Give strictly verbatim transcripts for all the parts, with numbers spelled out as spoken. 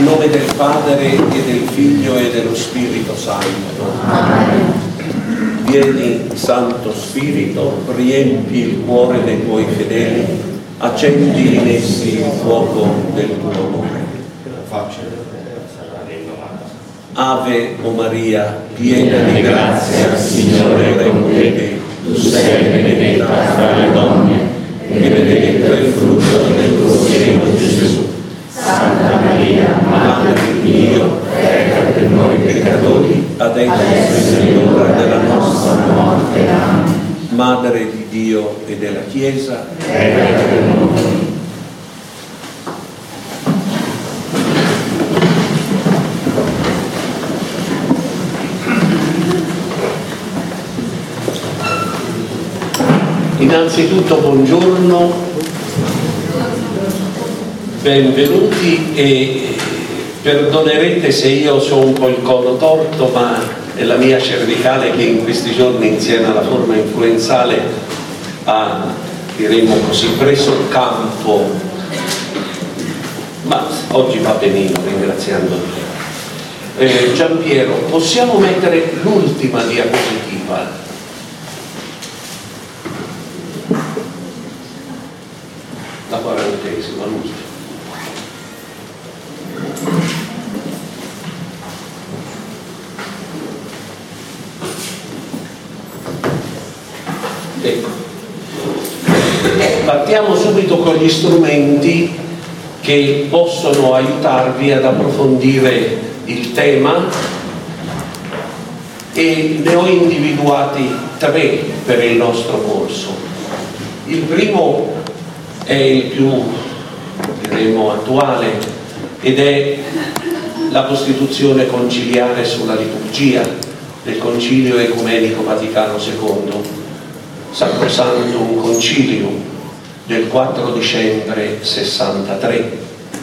Nel nome del Padre e del Figlio e dello Spirito Santo. Amen. Vieni, Santo Spirito, riempi il cuore dei tuoi fedeli, accendi in essi il fuoco del tuo amore. Ave o Maria, piena di grazia, Signore è con te. Tu sei benedetta fra le donne, e benedetto è il frutto del tuo seno, Gesù. Santa Maria, Madre di Dio, prega per noi peccatori, adesso è l'ora della nostra morte. Amen. Madre di Dio e della Chiesa, Prega per noi. Innanzitutto buongiorno, benvenuti e perdonerete se io ho un po' il collo torto, ma è la mia cervicale che in questi giorni, insieme alla forma influenzale, ha, diremo così, preso il campo, ma oggi va benino, ringraziando Dio. Eh, Giampiero, possiamo mettere l'ultima diapositiva? La quarantesima, l'ultima. Ecco. Partiamo subito con gli strumenti che possono aiutarvi ad approfondire il tema e ne ho individuati tre per il nostro corso. Il primo è il più, diremo, attuale ed è la Costituzione conciliare sulla liturgia del Concilio Ecumenico Vaticano secondo, Sacrosanctum Concilium del quattro dicembre sessantatré.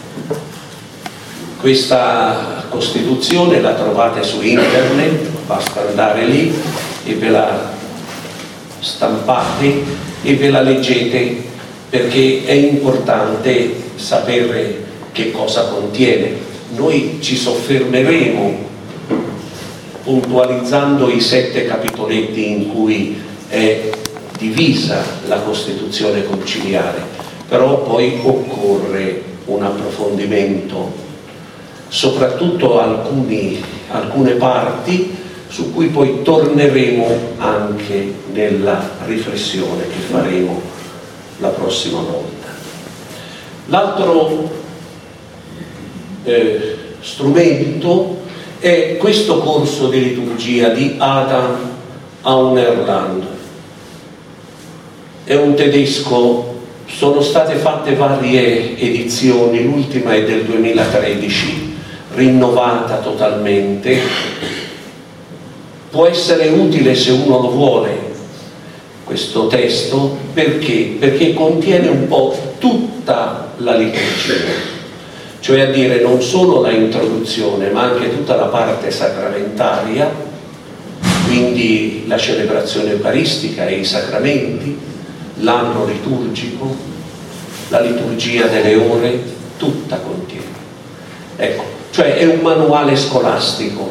Questa Costituzione la trovate su internet, basta andare lì e ve la stampate e ve la leggete, perché è importante sapere che cosa contiene. Noi ci soffermeremo puntualizzando i sette capitoletti in cui è divisa la Costituzione conciliare, però poi occorre un approfondimento, soprattutto alcuni, alcune parti su cui poi torneremo anche nella riflessione che faremo la prossima volta. L'altro eh, strumento è questo corso di liturgia di Adam Aunerland. È un tedesco, sono state fatte varie edizioni, l'ultima è del duemilatredici, rinnovata totalmente. Può essere utile se uno lo vuole questo testo, perché? Perché contiene un po' tutta la liturgia, cioè a dire non solo la introduzione ma anche tutta la parte sacramentaria, quindi la celebrazione eucaristica e i sacramenti, l'anno liturgico, la liturgia delle ore, tutta contiene. Ecco, cioè è un manuale scolastico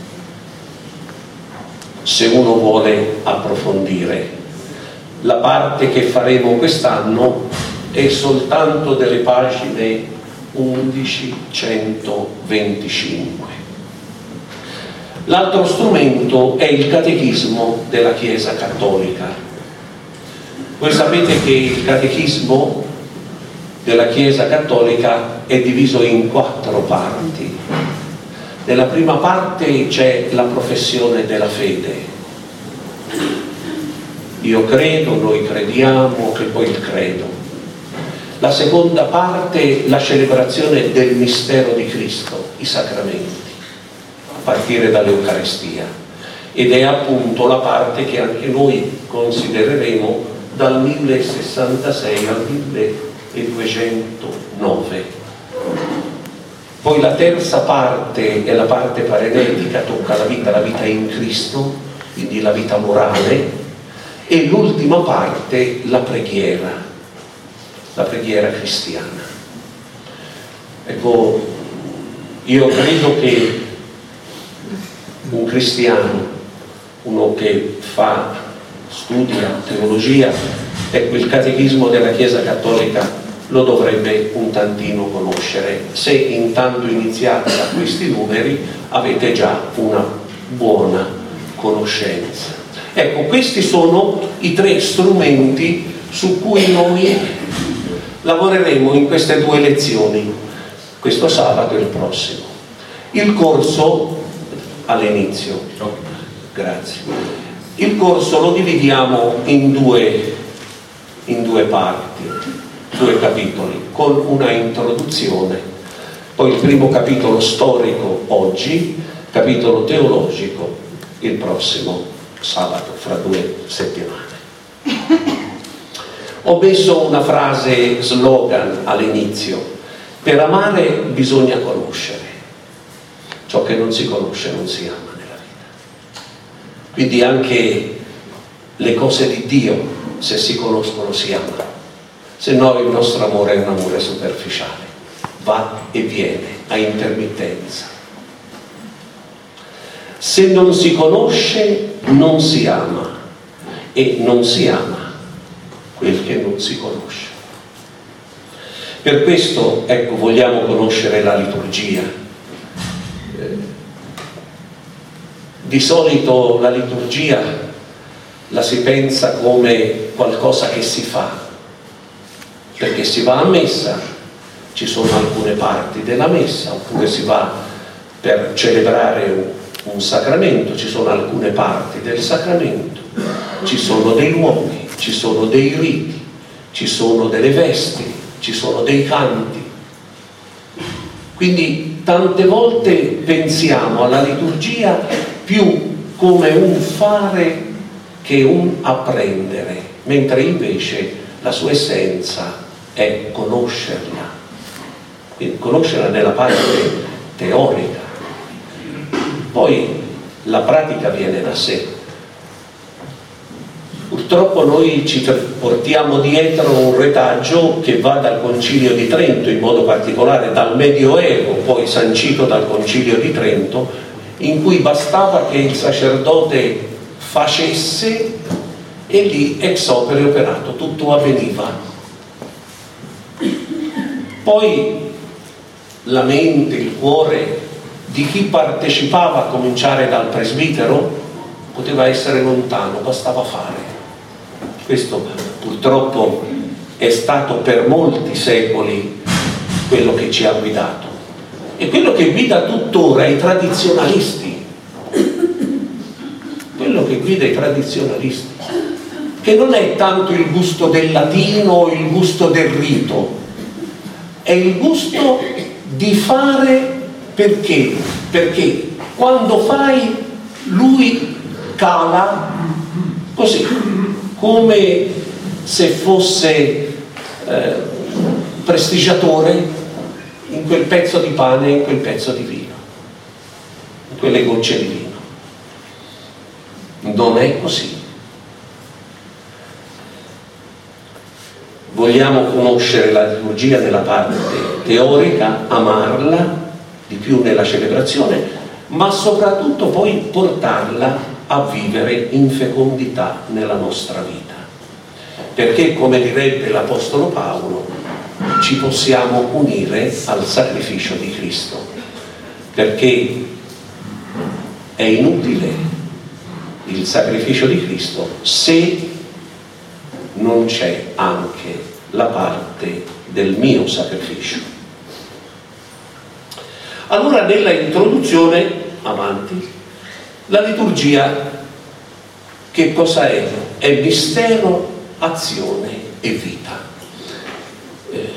se uno vuole approfondire. La parte che faremo quest'anno è soltanto delle pagine undici centoventicinque. L'altro strumento è il Catechismo della Chiesa Cattolica. Voi sapete che il Catechismo della Chiesa Cattolica è diviso in quattro parti. Nella prima parte c'è la professione della fede. Io credo, noi crediamo, e poi il credo. La seconda parte, la celebrazione del mistero di Cristo, i sacramenti, a partire dall'Eucaristia. Ed è appunto la parte che anche noi considereremo dal millesessantasei al milleduecentonove. Poi la terza parte è la parte parenetica, tocca la vita, la vita in Cristo, quindi la vita morale. E l'ultima parte, la preghiera, la preghiera cristiana. Ecco, Io credo che un cristiano, uno che fa, studia teologia, ecco, il catechismo della Chiesa Cattolica lo dovrebbe un tantino conoscere. Se intanto iniziate da questi numeri avete già una buona conoscenza. Ecco, questi sono i tre strumenti su cui noi lavoreremo in queste due lezioni, questo sabato e il prossimo. Il corso all'inizio, grazie. Il corso lo dividiamo in due, in due parti, due capitoli, con una introduzione, poi il primo capitolo storico oggi, capitolo teologico il prossimo sabato, fra due settimane. Ho messo una frase slogan all'inizio: per amare bisogna conoscere, ciò che non si conosce non si ama nella vita. Quindi anche le cose di Dio, se si conoscono, si amano. Se no il nostro amore è un amore superficiale, va e viene a intermittenza. Se non si conosce non si ama, e non si ama quel che non si conosce. Per questo, ecco, vogliamo conoscere la liturgia. Di solito la liturgia la si pensa come qualcosa che si fa, perché si va a messa, ci sono alcune parti della messa, oppure si va per celebrare un, un sacramento, ci sono alcune parti del sacramento, ci sono dei luoghi, ci sono dei riti, ci sono delle vesti, ci sono dei canti. Quindi tante volte pensiamo alla liturgia più come un fare che un apprendere, mentre invece la sua essenza è conoscerla, quindi conoscerla nella parte teorica, poi la pratica viene da sé. Purtroppo noi ci portiamo dietro un retaggio che va dal Concilio di Trento, in modo particolare dal Medioevo, poi sancito dal Concilio di Trento, in cui bastava che il sacerdote facesse e lì ex opere operato, tutto avveniva. Poi la mente, il cuore di chi partecipava, a cominciare dal presbitero, poteva essere lontano, bastava fare. Questo purtroppo è stato per molti secoli quello che ci ha guidato, e quello che guida tuttora i tradizionalisti, quello che guida i tradizionalisti, che non è tanto il gusto del latino o il gusto del rito, è il gusto di fare. Perché? Perché quando fai lui cala così, come se fosse eh, prestigiatore in quel pezzo di pane, in quel pezzo di vino, in quelle gocce di vino. Non è così. Vogliamo conoscere la liturgia nella parte teorica, amarla di più nella celebrazione, ma soprattutto poi portarla a vivere in fecondità nella nostra vita, perché, come direbbe l'Apostolo Paolo, ci possiamo unire al sacrificio di Cristo, perché è inutile il sacrificio di Cristo se non c'è anche la parte del mio sacrificio. Allora, nella introduzione, avanti, la liturgia che cosa è? È mistero, azione e vita. Eh,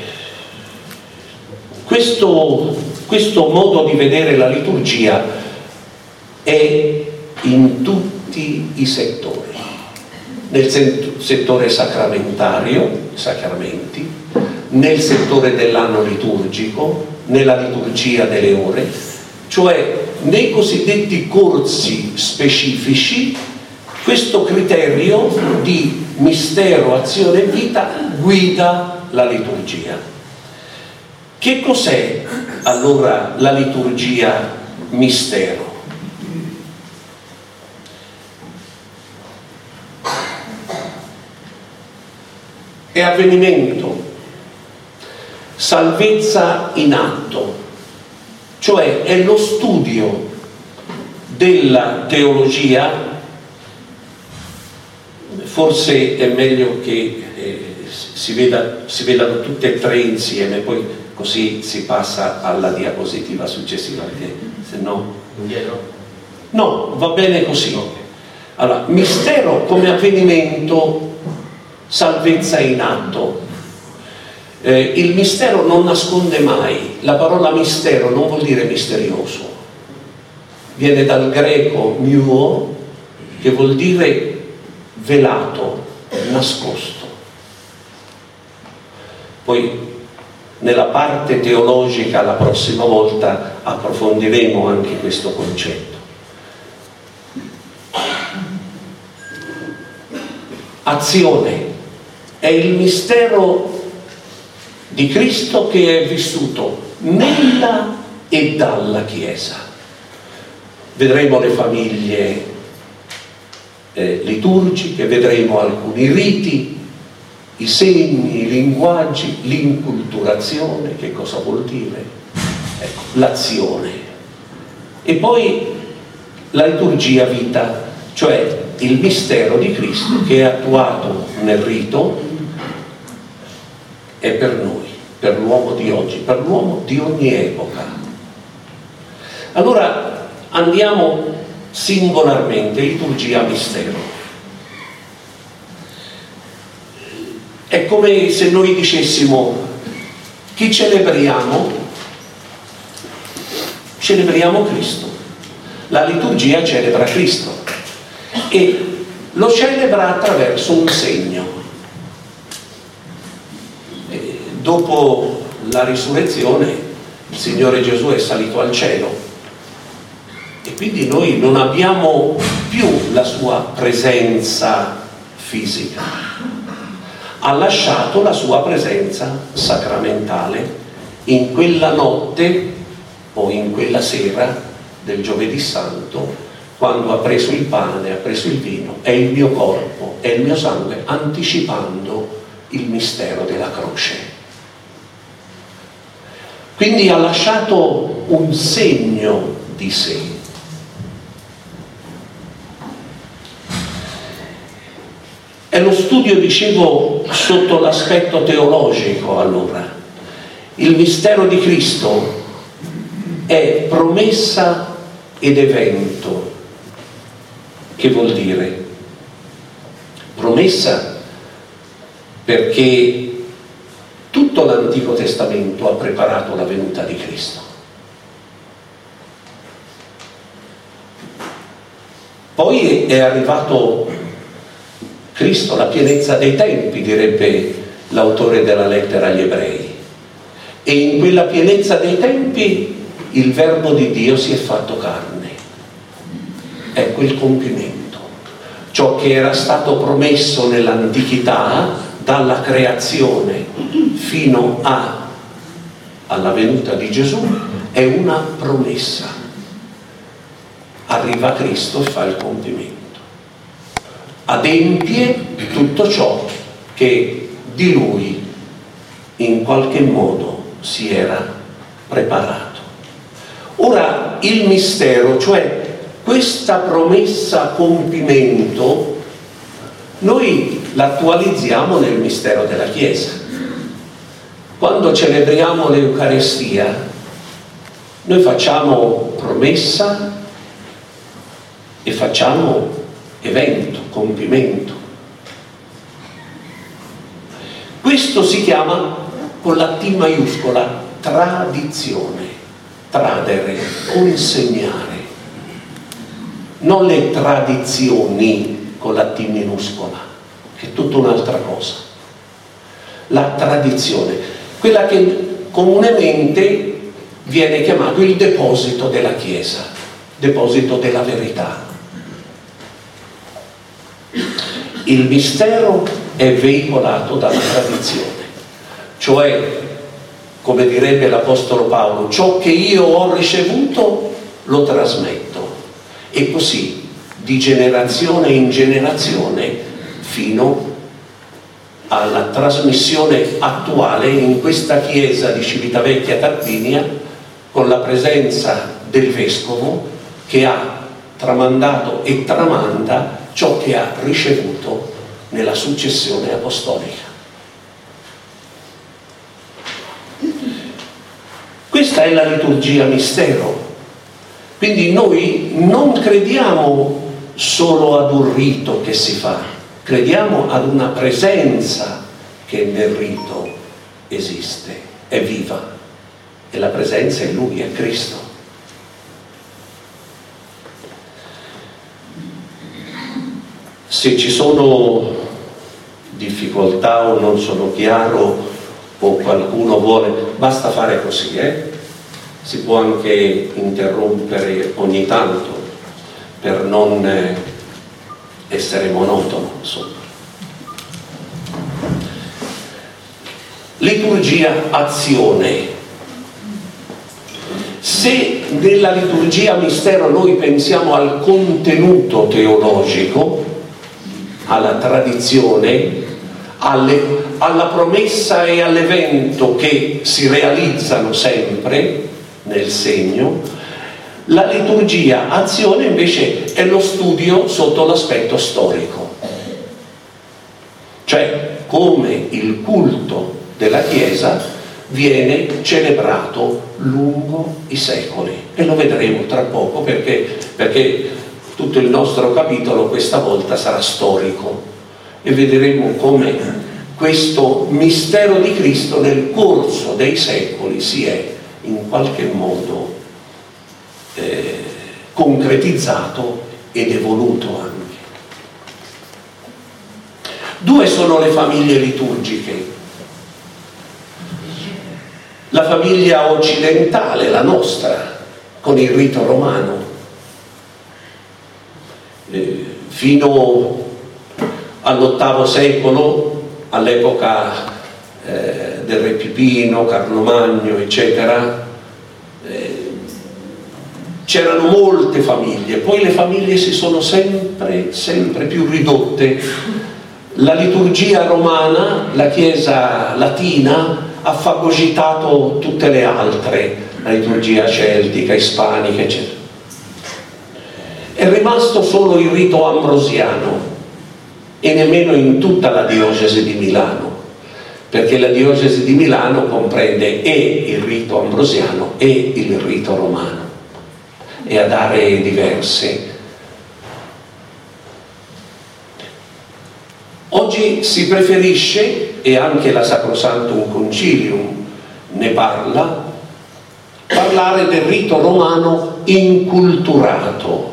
questo, questo modo di vedere la liturgia è in tutti i settori, nel settore sacramentario, sacramenti, nel settore dell'anno liturgico, nella liturgia delle ore, cioè nei cosiddetti corsi specifici. Questo criterio di mistero, azione e vita guida la liturgia. Che cos'è allora la liturgia mistero? È avvenimento, salvezza in atto, cioè è lo studio della teologia. Forse è meglio che eh, si, veda, si vedano tutte e tre insieme, poi così si passa alla diapositiva successiva, perché se no... No, va bene così. Allora, mistero come avvenimento, salvezza in atto. Eh, il mistero non nasconde mai. La parola mistero non vuol dire misterioso. Viene dal greco myuo, che vuol dire velato, nascosto. Poi nella parte teologica la prossima volta approfondiremo anche questo concetto. Azione è il mistero di Cristo che è vissuto nella e dalla Chiesa. Vedremo le famiglie eh, liturgiche, vedremo alcuni riti, i segni, i linguaggi, l'inculturazione, che cosa vuol dire? Ecco, l'azione. E poi la liturgia vita, cioè il mistero di Cristo che è attuato nel rito è per noi, per l'uomo di oggi, per l'uomo di ogni epoca. Allora andiamo singolarmente, liturgia mistero. È come se noi dicessimo: chi celebriamo? Celebriamo Cristo. La liturgia celebra Cristo e lo celebra attraverso un segno. E dopo la risurrezione il Signore Gesù è salito al cielo e quindi noi non abbiamo più la sua presenza fisica. Ha lasciato la sua presenza sacramentale in quella notte o in quella sera del giovedì santo, quando ha preso il pane, ha preso il vino, è il mio corpo, è il mio sangue, anticipando il mistero della croce. Quindi ha lasciato un segno di sé. È lo studio, dicevo, sotto l'aspetto teologico allora. Il mistero di Cristo è promessa ed evento. Che vuol dire? Promessa perché tutto l'Antico Testamento ha preparato la venuta di Cristo. Poi è arrivato Cristo, la pienezza dei tempi, direbbe l'autore della lettera agli Ebrei. E in quella pienezza dei tempi il Verbo di Dio si è fatto carne. Ecco il compimento. Ciò che era stato promesso nell'antichità, dalla creazione fino a, alla venuta di Gesù, è una promessa. Arriva Cristo e fa il compimento. Adempie tutto ciò che di Lui in qualche modo si era preparato. Ora il mistero, cioè questa promessa compimento, noi l'attualizziamo nel mistero della Chiesa. Quando celebriamo l'Eucaristia, noi facciamo promessa e facciamo evento, compimento. Questo si chiama, con la T maiuscola, tradizione, tradere, consegnare. Non le tradizioni con la T minuscola, che è tutta un'altra cosa. La tradizione, quella che comunemente viene chiamato il deposito della Chiesa, deposito della verità. Il mistero è veicolato dalla tradizione, cioè come direbbe l'Apostolo Paolo, ciò che io ho ricevuto lo trasmetto, e così di generazione in generazione fino alla trasmissione attuale in questa chiesa di Civitavecchia Tarquinia, con la presenza del Vescovo che ha tramandato e tramanda ciò che ha ricevuto nella successione apostolica. Questa è la liturgia mistero. Quindi noi non crediamo solo ad un rito che si fa, crediamo ad una presenza che nel rito esiste, è viva, e la presenza è Lui, è Cristo. Se ci sono difficoltà o non sono chiaro o qualcuno vuole, basta fare così, eh? Si può anche interrompere ogni tanto per non essere monotono, insomma. Liturgia azione. Se nella liturgia mistero noi pensiamo al contenuto teologico, alla tradizione, alle, alla promessa e all'evento che si realizzano sempre nel segno, la liturgia azione invece è lo studio sotto l'aspetto storico, cioè come il culto della Chiesa viene celebrato lungo i secoli, e lo vedremo tra poco perché, perché tutto il nostro capitolo questa volta sarà storico e vedremo come questo mistero di Cristo nel corso dei secoli si è in qualche modo eh, concretizzato ed evoluto anche. Due sono le famiglie liturgiche. La famiglia occidentale, la nostra, con il rito romano. Eh, fino all'ottavo secolo, all'epoca eh, del re Pipino, Carlo Magno, eccetera, eh, c'erano molte famiglie, poi le famiglie si sono sempre, sempre più ridotte. La liturgia romana, la Chiesa latina, ha fagocitato tutte le altre, la liturgia celtica, ispanica, eccetera. È rimasto solo il rito ambrosiano, e nemmeno in tutta la diocesi di Milano, perché la diocesi di Milano comprende e il rito ambrosiano e il rito romano, e ad aree diverse. Oggi si preferisce, e anche la Sacrosanctum Concilium ne parla, parlare del rito romano inculturato.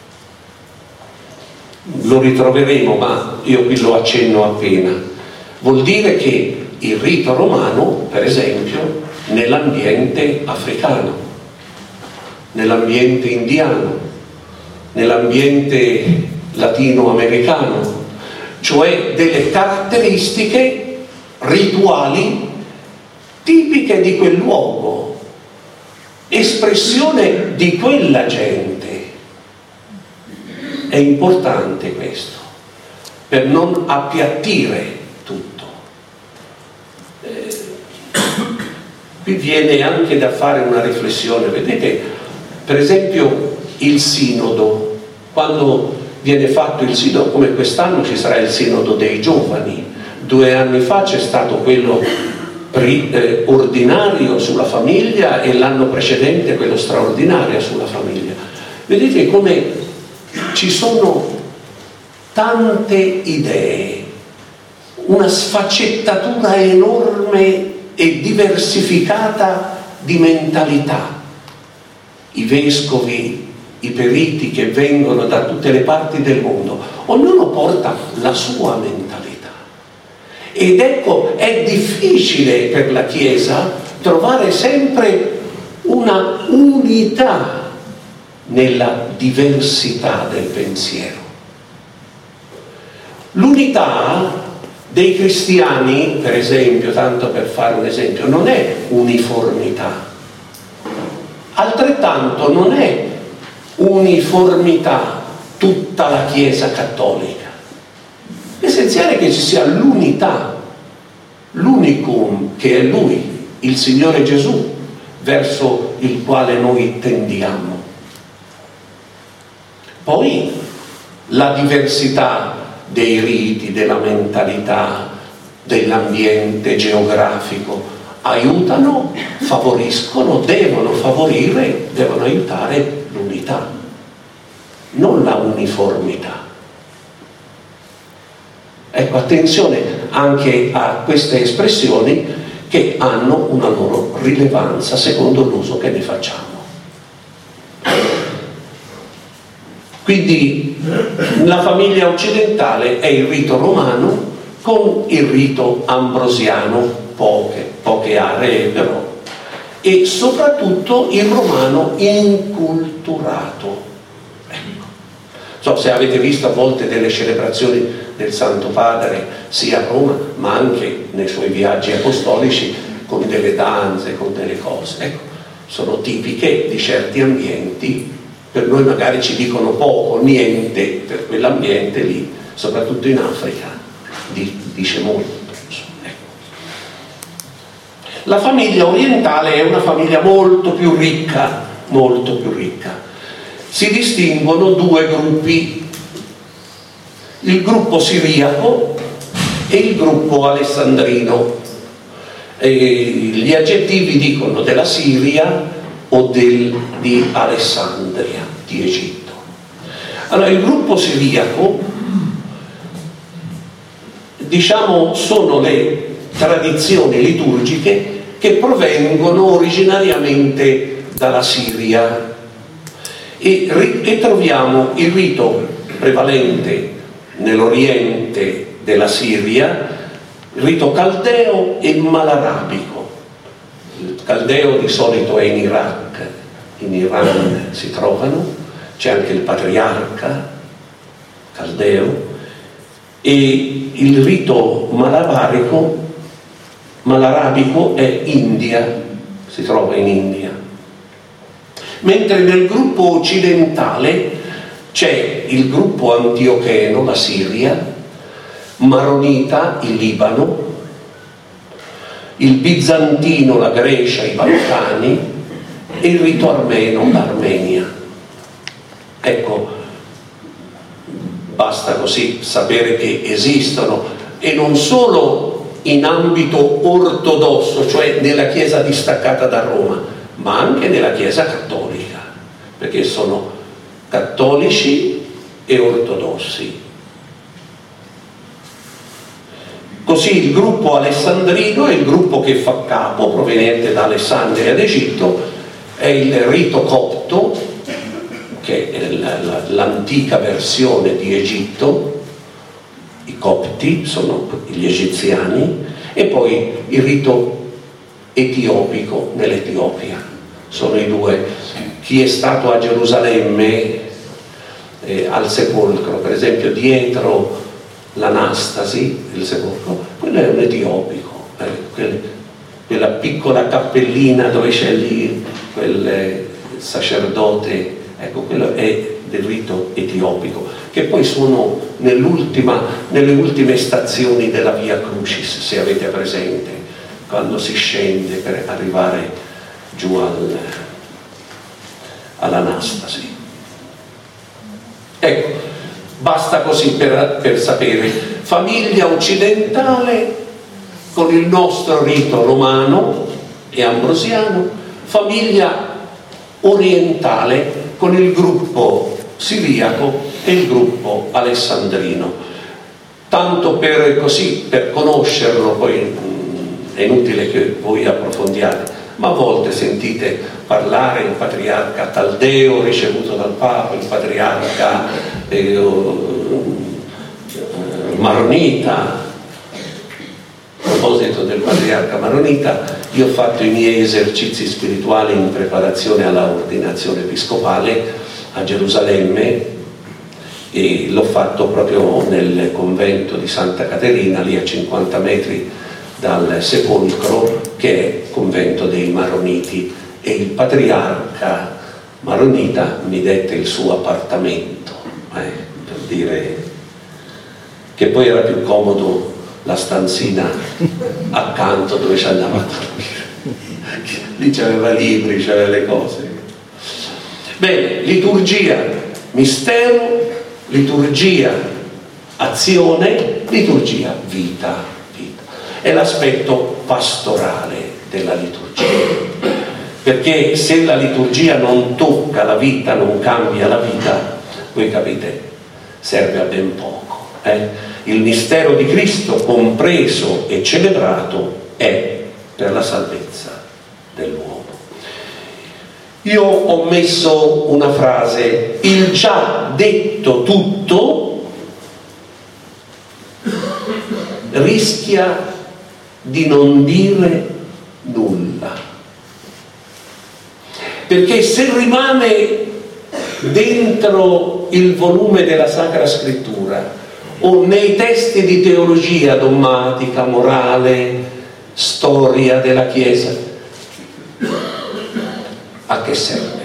Lo ritroveremo, ma io qui lo accenno appena. Vuol dire che il rito romano, per esempio, nell'ambiente africano, nell'ambiente indiano, nell'ambiente latinoamericano, cioè delle caratteristiche rituali tipiche di quel luogo, espressione di quella gente. È importante questo, per non appiattire tutto. Eh, qui viene anche da fare una riflessione. Vedete, per esempio, il sinodo, quando viene fatto il sinodo, come quest'anno ci sarà il sinodo dei giovani, due anni fa c'è stato quello pri, eh, ordinario sulla famiglia e l'anno precedente quello straordinario sulla famiglia. Vedete come ci sono tante idee, una sfaccettatura enorme e diversificata di mentalità. I vescovi, i periti che vengono da tutte le parti del mondo, ognuno porta la sua mentalità. Ed ecco, è difficile per la Chiesa trovare sempre una unità nella diversità del pensiero. L'unità dei cristiani, per esempio, tanto per fare un esempio, non è uniformità. Altrettanto non è uniformità tutta la Chiesa cattolica. È essenziale che ci sia l'unità, l'unicum che è Lui, il Signore Gesù, verso il quale noi tendiamo. Poi la diversità dei riti, della mentalità, dell'ambiente geografico aiutano, favoriscono, devono favorire, devono aiutare l'unità, non la uniformità. Ecco, attenzione anche a queste espressioni che hanno una loro rilevanza secondo l'uso che ne facciamo. Quindi la famiglia occidentale è il rito romano con il rito ambrosiano, poche, poche aree però, e soprattutto il romano inculturato. Ecco. So se avete visto a volte delle celebrazioni del Santo Padre sia a Roma ma anche nei suoi viaggi apostolici con delle danze, con delle cose. Ecco, sono tipiche di certi ambienti. Per noi magari ci dicono poco, niente, per quell'ambiente lì, soprattutto in Africa, dice molto. Ecco. La famiglia orientale è una famiglia molto più ricca, molto più ricca. Si distinguono due gruppi, il gruppo siriaco e il gruppo alessandrino. E gli aggettivi dicono della Siria o del, di Alessandria, di Egitto. Allora, il gruppo siriaco, diciamo, sono le tradizioni liturgiche che provengono originariamente dalla Siria e, e troviamo il rito prevalente nell'oriente della Siria, il rito caldeo e malarabico. Il caldeo di solito è in Iraq, in Iran si trovano, c'è anche il patriarca caldeo, e il rito malabarico, malarabico è India, si trova in India. Mentre nel gruppo occidentale c'è il gruppo antiocheno, la Siria, maronita, il Libano, il bizantino, la Grecia, i Balcani, e il rito armeno, l'Armenia. Ecco, basta così sapere che esistono, e non solo in ambito ortodosso, cioè nella Chiesa distaccata da Roma, ma anche nella Chiesa cattolica, perché sono cattolici e ortodossi. Così il gruppo alessandrino è il gruppo che fa capo, proveniente da Alessandria ed Egitto, è il rito copto, che è l'antica versione di Egitto, i copti sono gli egiziani, e poi il rito etiopico nell'Etiopia. Sono i due. Chi è stato a Gerusalemme eh, al sepolcro, per esempio dietro l'Anastasi, il sepolcro, quello è un etiopico, eh, quel, quella piccola cappellina dove c'è lì quel sacerdote, ecco, quello è del rito etiopico, che poi sono nell'ultima, nelle ultime stazioni della Via Crucis, se avete presente, quando si scende per arrivare giù al, all'Anastasi. Ecco, basta così per, per sapere. Famiglia occidentale con il nostro rito romano e ambrosiano, famiglia orientale con il gruppo siriaco e il gruppo alessandrino. Tanto per così, per conoscerlo, poi è inutile che voi approfondiate, ma a volte sentite parlare il patriarca Taldeo ricevuto dal Papa, il patriarca eh, Maronita. A proposito del patriarca Maronita, io ho fatto i miei esercizi spirituali in preparazione alla ordinazione episcopale a Gerusalemme, e l'ho fatto proprio nel convento di Santa Caterina, lì a cinquanta metri dal sepolcro, che è il convento dei Maroniti, e il patriarca maronita mi dette il suo appartamento, eh, per dire che poi era più comodo la stanzina accanto dove ci andava a dormire. Lì c'aveva libri, c'aveva le cose. Bene, liturgia, mistero, liturgia, azione, liturgia, vita, vita. È l'aspetto pastorale della liturgia. Perché se la liturgia non tocca la vita, non cambia la vita, voi capite, serve a ben poco. Eh? Il mistero di Cristo, compreso e celebrato, è per la salvezza dell'uomo. Io ho messo una frase: il già detto tutto rischia di non dire nulla. Perché se rimane dentro il volume della Sacra Scrittura o nei testi di teologia dogmatica, morale, storia della Chiesa, a che serve?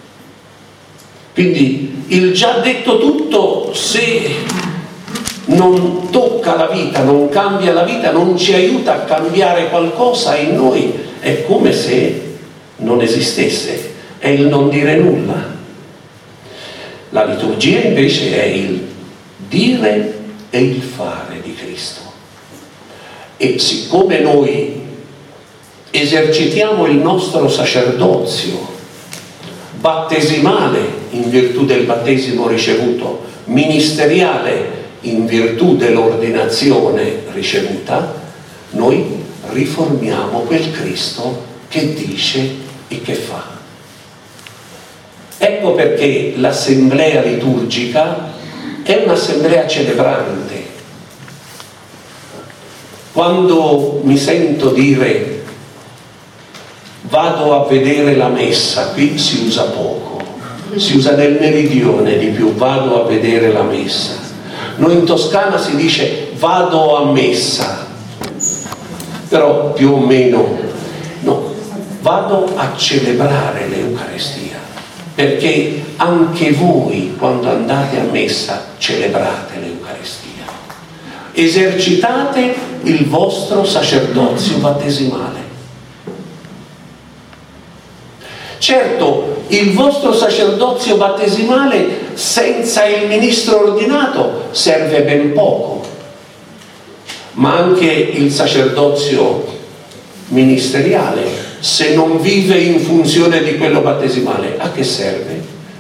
Quindi il già detto tutto, se non tocca la vita, non cambia la vita, non ci aiuta a cambiare qualcosa in noi, è come se non esistesse, è il non dire nulla. La liturgia invece è il dire e il fare di Cristo. E siccome noi esercitiamo il nostro sacerdozio battesimale in virtù del battesimo ricevuto, ministeriale in virtù dell'ordinazione ricevuta, noi riformiamo quel Cristo che dice e che fa. Ecco perché l'assemblea liturgica è un'assemblea celebrante. Quando mi sento dire vado a vedere la messa, qui si usa poco, si usa nel meridione di più, vado a vedere la messa. Noi in Toscana si dice vado a messa, però più o meno no, vado a celebrare l'Eucaristia. Perché anche voi, quando andate a messa, celebrate l'Eucaristia. Esercitate il vostro sacerdozio battesimale. Certo, il vostro sacerdozio battesimale senza il ministro ordinato serve ben poco, ma anche il sacerdozio ministeriale, se non vive in funzione di quello battesimale, a che serve?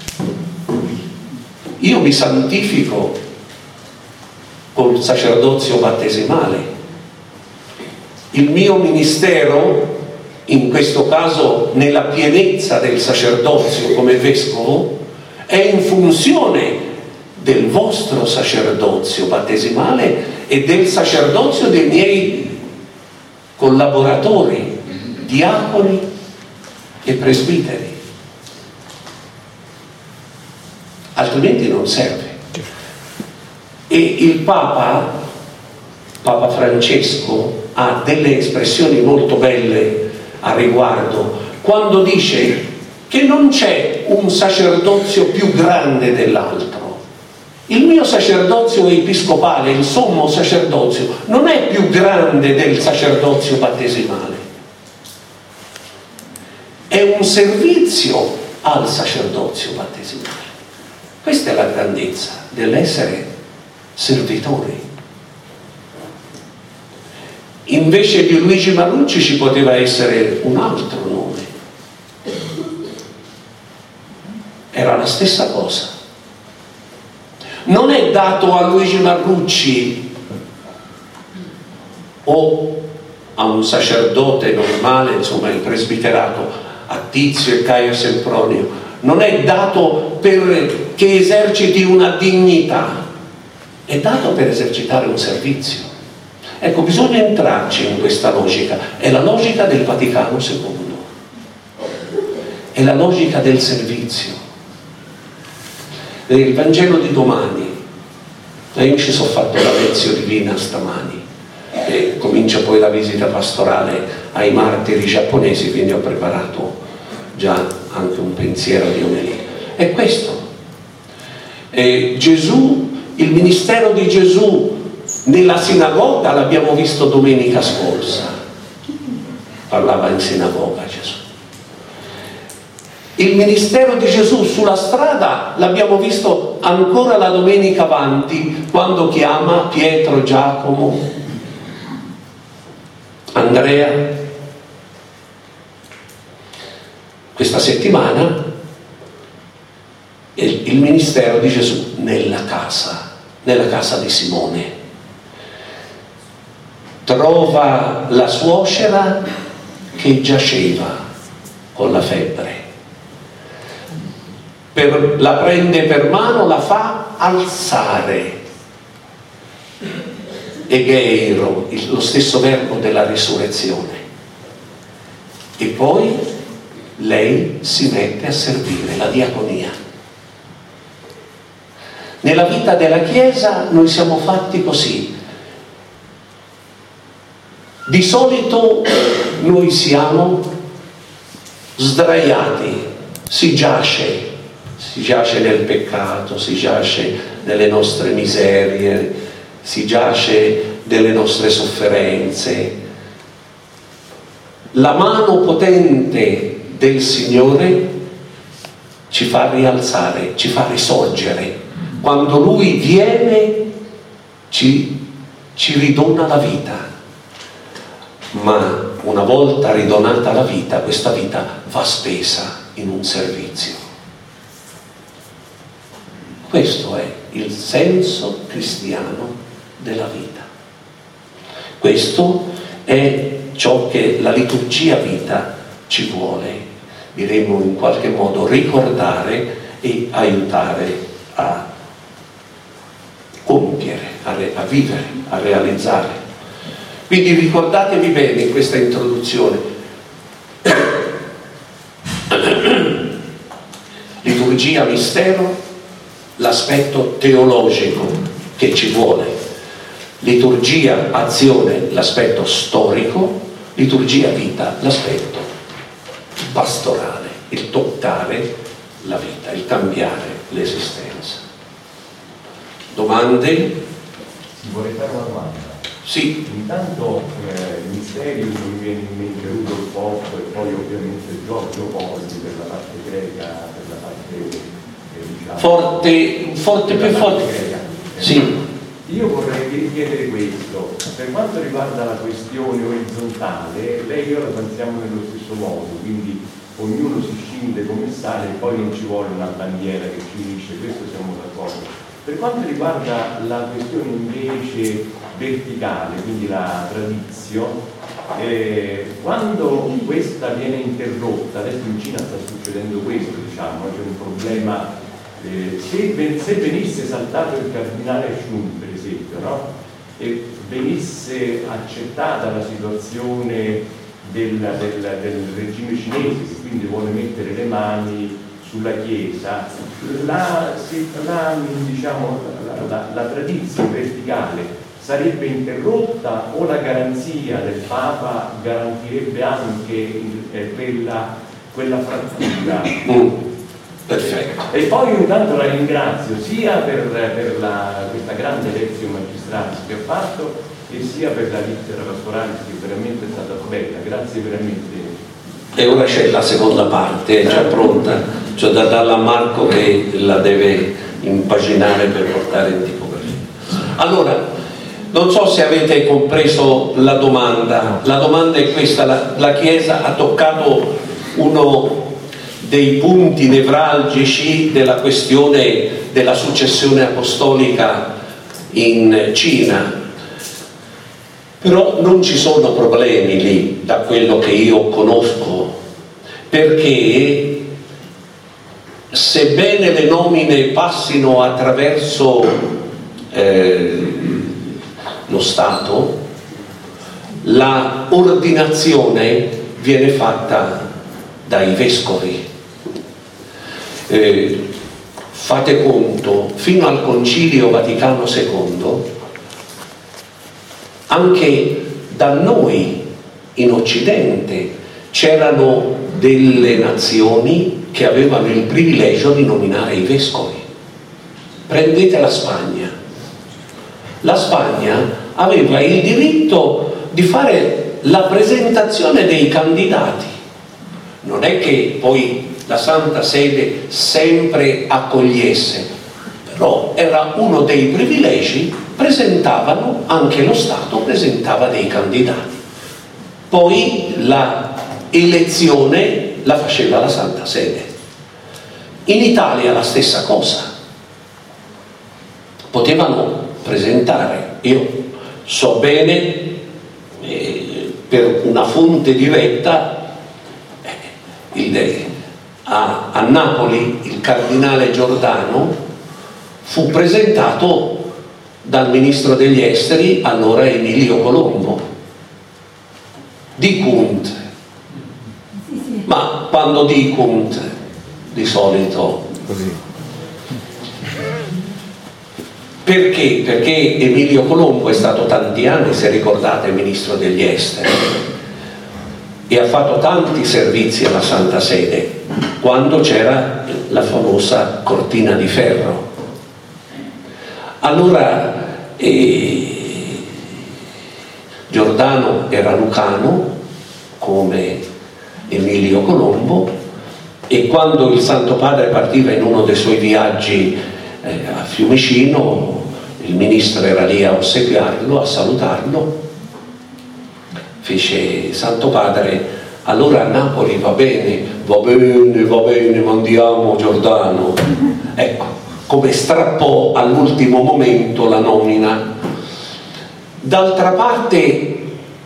Io mi santifico col sacerdozio battesimale. Il mio ministero, in questo caso nella pienezza del sacerdozio come vescovo, è in funzione del vostro sacerdozio battesimale e del sacerdozio dei miei collaboratori, diaconi e presbiteri. Altrimenti non serve. E il Papa, Papa Francesco, ha delle espressioni molto belle a riguardo, quando dice che non c'è un sacerdozio più grande dell'altro. Il mio sacerdozio episcopale, il sommo sacerdozio, non è più grande del sacerdozio battesimale. È un servizio al sacerdozio battesimale. Questa è la grandezza dell'essere servitori. Invece di Luigi Marrucci ci poteva essere un altro nome. Era la stessa cosa. Non è dato a Luigi Marrucci o a un sacerdote normale, insomma il presbiterato, a Tizio e Caio Sempronio, non è dato perché eserciti una dignità, è dato per esercitare un servizio. Ecco, bisogna entrarci in questa logica, è la logica del Vaticano secondo, è la logica del servizio. Il Vangelo di domani E io ci sono fatto la lezione divina stamani e comincia poi la visita pastorale ai martiri giapponesi, quindi ho preparato già anche un pensiero di omelia. È questo. E Gesù, il ministero di Gesù nella sinagoga l'abbiamo visto domenica scorsa, parlava in sinagoga Gesù. Il ministero di Gesù sulla strada l'abbiamo visto ancora la domenica avanti, quando chiama Pietro, Giacomo, Andrea. Questa settimana il, il ministero di Gesù nella casa, nella casa di Simone. Trova la suocera che giaceva con la febbre. Per, la prende per mano, la fa alzare. Egeiro, lo stesso verbo della risurrezione. E poi lei si mette a servire, la diaconia. Nella vita della Chiesa noi siamo fatti così. Di solito noi siamo sdraiati, si giace, si giace nel peccato, si giace nelle nostre miserie, si giace nelle nostre sofferenze. La mano potente del Signore ci fa rialzare, ci fa risorgere. Quando Lui viene ci, ci ridona la vita. Ma una volta ridonata la vita, questa vita va spesa in un servizio. Questo è il senso cristiano della vita. Questo è ciò che la liturgia vita ci vuole, diremmo in qualche modo, ricordare e aiutare a compiere, a, re- a vivere, a realizzare. Quindi ricordatevi bene in questa introduzione, liturgia, mistero, l'aspetto teologico che ci vuole, liturgia, azione, l'aspetto storico, liturgia, vita, l'aspetto pastorale, il toccare la vita, il cambiare l'esistenza. Domande? Vorrei fare una domanda. Sì. Intanto eh, il Mysterium mi viene in mente Rudolf Popp e poi ovviamente Giorgio Poli per la parte greca, per la parte eh, diciamo, forte, forte più forte. Greca. Sì. Io vorrei chiedere questo, per quanto riguarda la questione orizzontale, lei e io la pensiamo nello stesso modo, quindi ognuno si scinde come sale e poi non ci vuole una bandiera che ci unisce, questo siamo d'accordo. Per quanto riguarda la questione invece verticale, quindi la tradizione, eh, quando questa viene interrotta, adesso in Cina sta succedendo questo, diciamo, c'è un problema, eh, se, se venisse saltato il cardinale Schun, per esempio, no? E venisse accettata la situazione del, del, del regime cinese, che quindi vuole mettere le mani sulla Chiesa, la, la, diciamo, la, la, la tradizione verticale sarebbe interrotta o la garanzia del Papa garantirebbe anche eh, quella, quella frattura? Mm, perfetto. E poi intanto la ringrazio sia per, per la, questa grande lezione magistralis che ha fatto e sia per la lettera pastorale che veramente è stata bella, grazie veramente. E ora c'è la seconda parte, è già pronta, cioè da darla a Marco che la deve impaginare per portare in tipografia. Allora, non so se avete compreso la domanda, la domanda è questa, la, la Chiesa ha toccato uno dei punti nevralgici della questione della successione apostolica in Cina. Però non ci sono problemi lì, da quello che io conosco, perché sebbene le nomine passino attraverso eh, lo Stato, la ordinazione viene fatta dai vescovi. Eh, fate conto, fino al Concilio Vaticano secondo, anche da noi in Occidente c'erano delle nazioni che avevano il privilegio di nominare i vescovi. Prendete la Spagna. La Spagna aveva il diritto di fare la presentazione dei candidati. Non è che poi la Santa Sede sempre accogliesse, però era uno dei privilegi, presentavano, anche lo Stato presentava dei candidati. Poi la elezione la faceva la Santa Sede. In Italia la stessa cosa. Potevano presentare, io so bene, eh, per una fonte diretta, eh, il, a, a Napoli il cardinale Giordano fu presentato dal ministro degli esteri, allora Emilio Colombo, dicunt. Ma quando dicunt, di solito così. Perché? Perché Emilio Colombo è stato tanti anni, se ricordate, ministro degli esteri e ha fatto tanti servizi alla Santa Sede quando c'era la famosa cortina di ferro. Allora eh, Giordano era lucano come Emilio Colombo, e quando il Santo Padre partiva in uno dei suoi viaggi eh, a Fiumicino, il ministro era lì a ossequiarlo, a salutarlo, fece: Santo Padre, allora a Napoli va bene, va bene, va bene, mandiamo Giordano. Ecco, come strappò all'ultimo momento la nomina. D'altra parte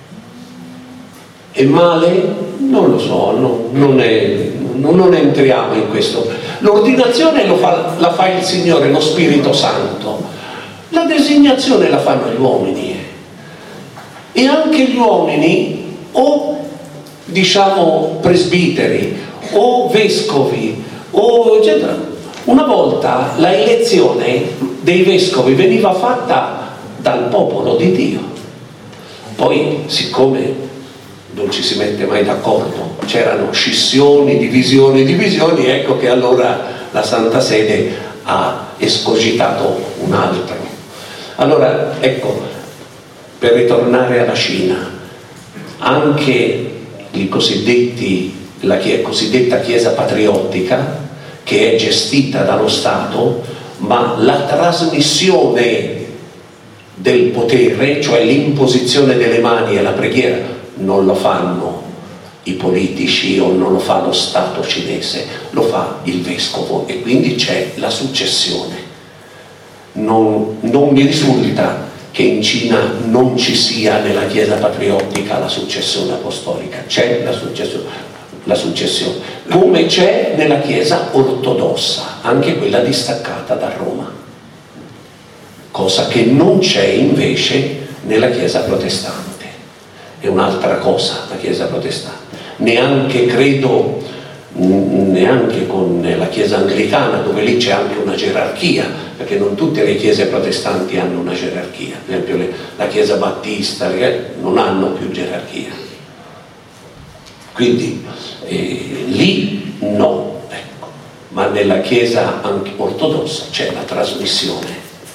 è male? Non lo so, no, non, è, non, non entriamo in questo. L'ordinazione lo fa, la fa il Signore, lo Spirito Santo. La designazione la fanno gli uomini. E anche gli uomini, o diciamo presbiteri, o vescovi, o eccetera. Una volta la elezione dei vescovi veniva fatta dal popolo di Dio. Poi, siccome non ci si mette mai d'accordo, c'erano scissioni, divisioni, divisioni, ecco che allora la Santa Sede ha escogitato un altro. Allora, ecco, per ritornare alla Cina, anche i cosiddetti, la cosiddetta Chiesa patriottica, che è gestita dallo Stato, ma la trasmissione del potere, cioè l'imposizione delle mani e la preghiera, non lo fanno i politici o non lo fa lo Stato cinese, lo fa il vescovo, e quindi c'è la successione. Non, non mi risulta che in Cina non ci sia nella Chiesa patriottica la successione apostolica. C'è la successione, la successione, come c'è nella Chiesa ortodossa, anche quella distaccata da Roma, cosa che non c'è invece nella Chiesa protestante. È un'altra cosa la Chiesa protestante. Neanche credo, neanche con la Chiesa anglicana, dove lì c'è anche una gerarchia, perché non tutte le chiese protestanti hanno una gerarchia. Per esempio le, la Chiesa battista le, non hanno più gerarchia. Quindi eh, lì no, ecco. Ma nella Chiesa anche ortodossa c'è la trasmissione,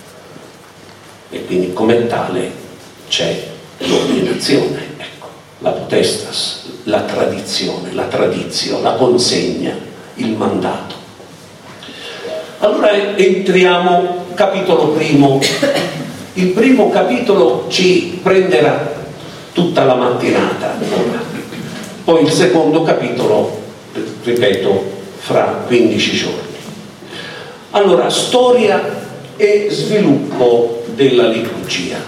e quindi come tale c'è l'ordinazione, ecco, la potestas, la tradizione, la tradizio, la consegna, il mandato. Allora entriamo, capitolo primo. Il primo capitolo ci prenderà tutta la mattinata, poi il secondo capitolo, ripeto, fra quindici giorni. Allora, storia e sviluppo della liturgia.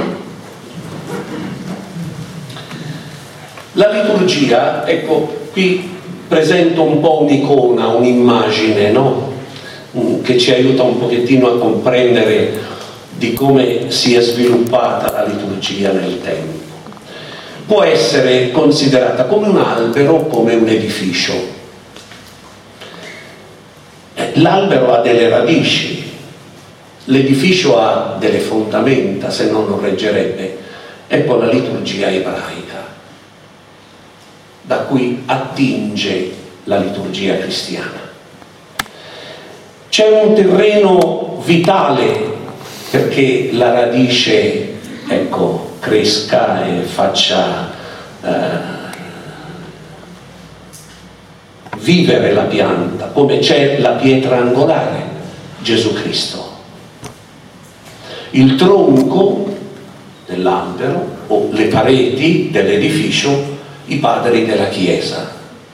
La liturgia, ecco, qui presento un po' un'icona, un'immagine, no? Che ci aiuta un pochettino a comprendere di come si è sviluppata la liturgia nel tempo. Può essere considerata come un albero o come un edificio. l'albero ha delle radici, l'edificio ha delle fondamenta, se no non reggerebbe. Ecco la liturgia ebraica, da cui attinge la liturgia cristiana. C'è un terreno vitale perché la radice, ecco, cresca e faccia eh, vivere la pianta, come c'è la pietra angolare, Gesù Cristo. Il tronco dell'albero o le pareti dell'edificio, i padri della Chiesa.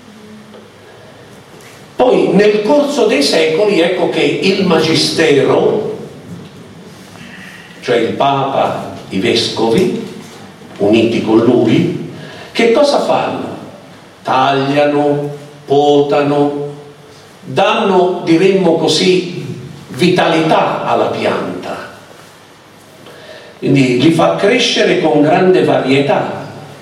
Poi nel corso dei secoli ecco che il magistero, cioè il Papa, i vescovi uniti con lui, che cosa fanno? Tagliano, potano, danno, diremmo così, vitalità alla pianta. Quindi li fa crescere con grande varietà.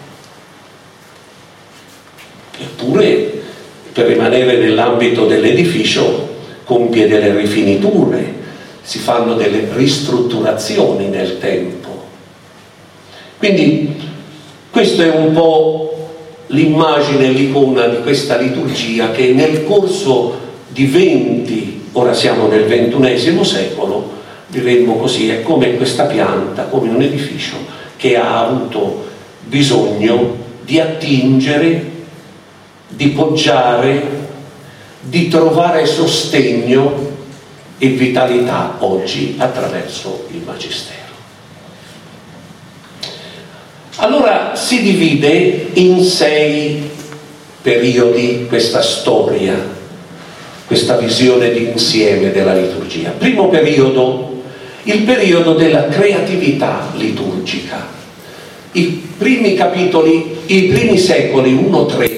Eppure, per rimanere nell'ambito dell'edificio, compie delle rifiniture, si fanno delle ristrutturazioni nel tempo. Quindi questa è un po' l'immagine, l'icona di questa liturgia che nel corso di venti, ora siamo nel ventunesimo secolo, diremmo così, è come questa pianta, come un edificio che ha avuto bisogno di attingere, di poggiare, di trovare sostegno e vitalità oggi attraverso il Magistero. Allora si divide in sei periodi questa storia, questa visione d'insieme della liturgia. Primo periodo, il periodo della creatività liturgica. I primi capitoli, i primi secoli uno tre.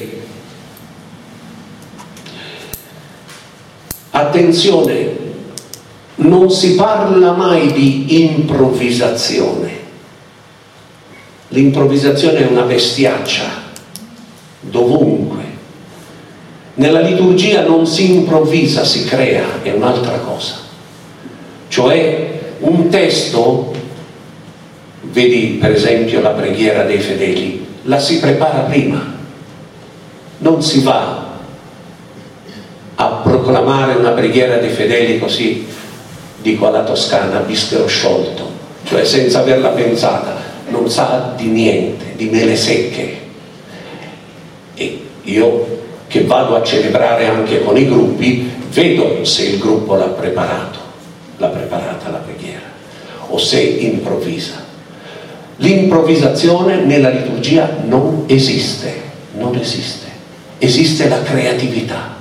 Attenzione, non si parla mai di improvvisazione. L'improvvisazione è una bestiaccia, dovunque. Nella liturgia non si improvvisa, si crea, è un'altra cosa. Cioè un testo, vedi per esempio la preghiera dei fedeli, la si prepara prima, non si va a proclamare una preghiera dei fedeli così, dico alla toscana, bischero sciolto, cioè senza averla pensata, non sa di niente, di mele secche. E io che vado a celebrare anche con i gruppi, vedo se il gruppo l'ha preparato, l'ha preparata la preghiera, o se improvvisa. L'improvvisazione nella liturgia non esiste, non esiste, esiste la creatività.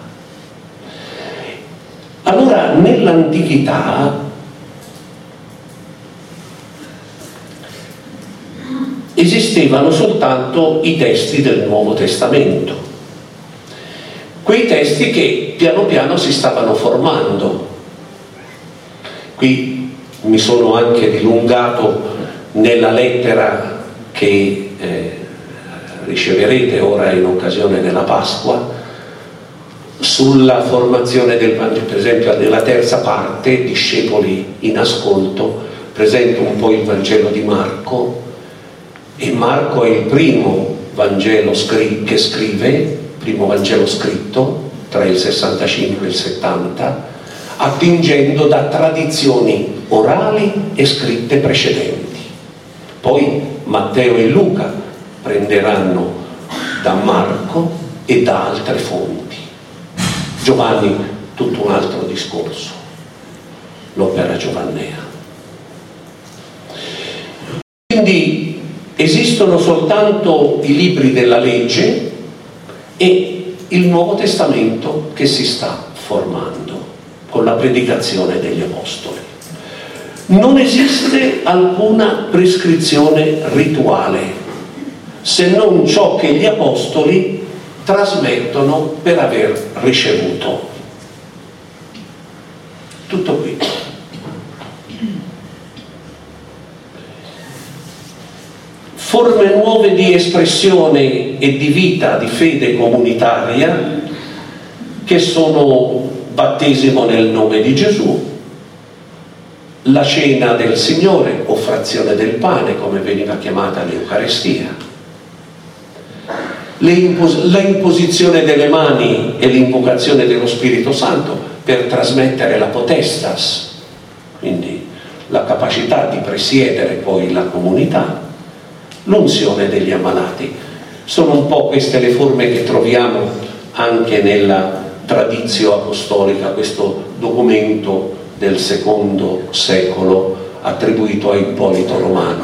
Allora, nell'antichità esistevano soltanto i testi del Nuovo Testamento, quei testi che piano piano si stavano formando. Qui mi sono anche dilungato nella lettera che eh, riceverete ora in occasione della Pasqua, sulla formazione del Vangelo. Per esempio nella terza parte, discepoli in ascolto, presento un po' il Vangelo di Marco, e Marco è il primo Vangelo scri- che scrive, primo Vangelo scritto tra il sessantacinque e il settanta, attingendo da tradizioni orali e scritte precedenti. Poi Matteo e Luca prenderanno da Marco e da altre fonti. Giovanni, tutto un altro discorso, l'opera giovannea. Quindi esistono soltanto i libri della legge e il Nuovo Testamento che si sta formando con la predicazione degli Apostoli. Non esiste alcuna prescrizione rituale, se non ciò che gli Apostoli trasmettono per aver ricevuto. Tutto qui. Forme nuove di espressione e di vita, di fede comunitaria, che sono battesimo nel nome di Gesù, la cena del Signore o frazione del pane, come veniva chiamata l'Eucaristia, l'imposizione delle mani e l'invocazione dello Spirito Santo per trasmettere la potestas, quindi la capacità di presiedere poi la comunità, l'unzione degli ammalati. Sono un po' queste le forme che troviamo anche nella tradizio apostolica, questo documento del secondo secolo attribuito a Ippolito Romano.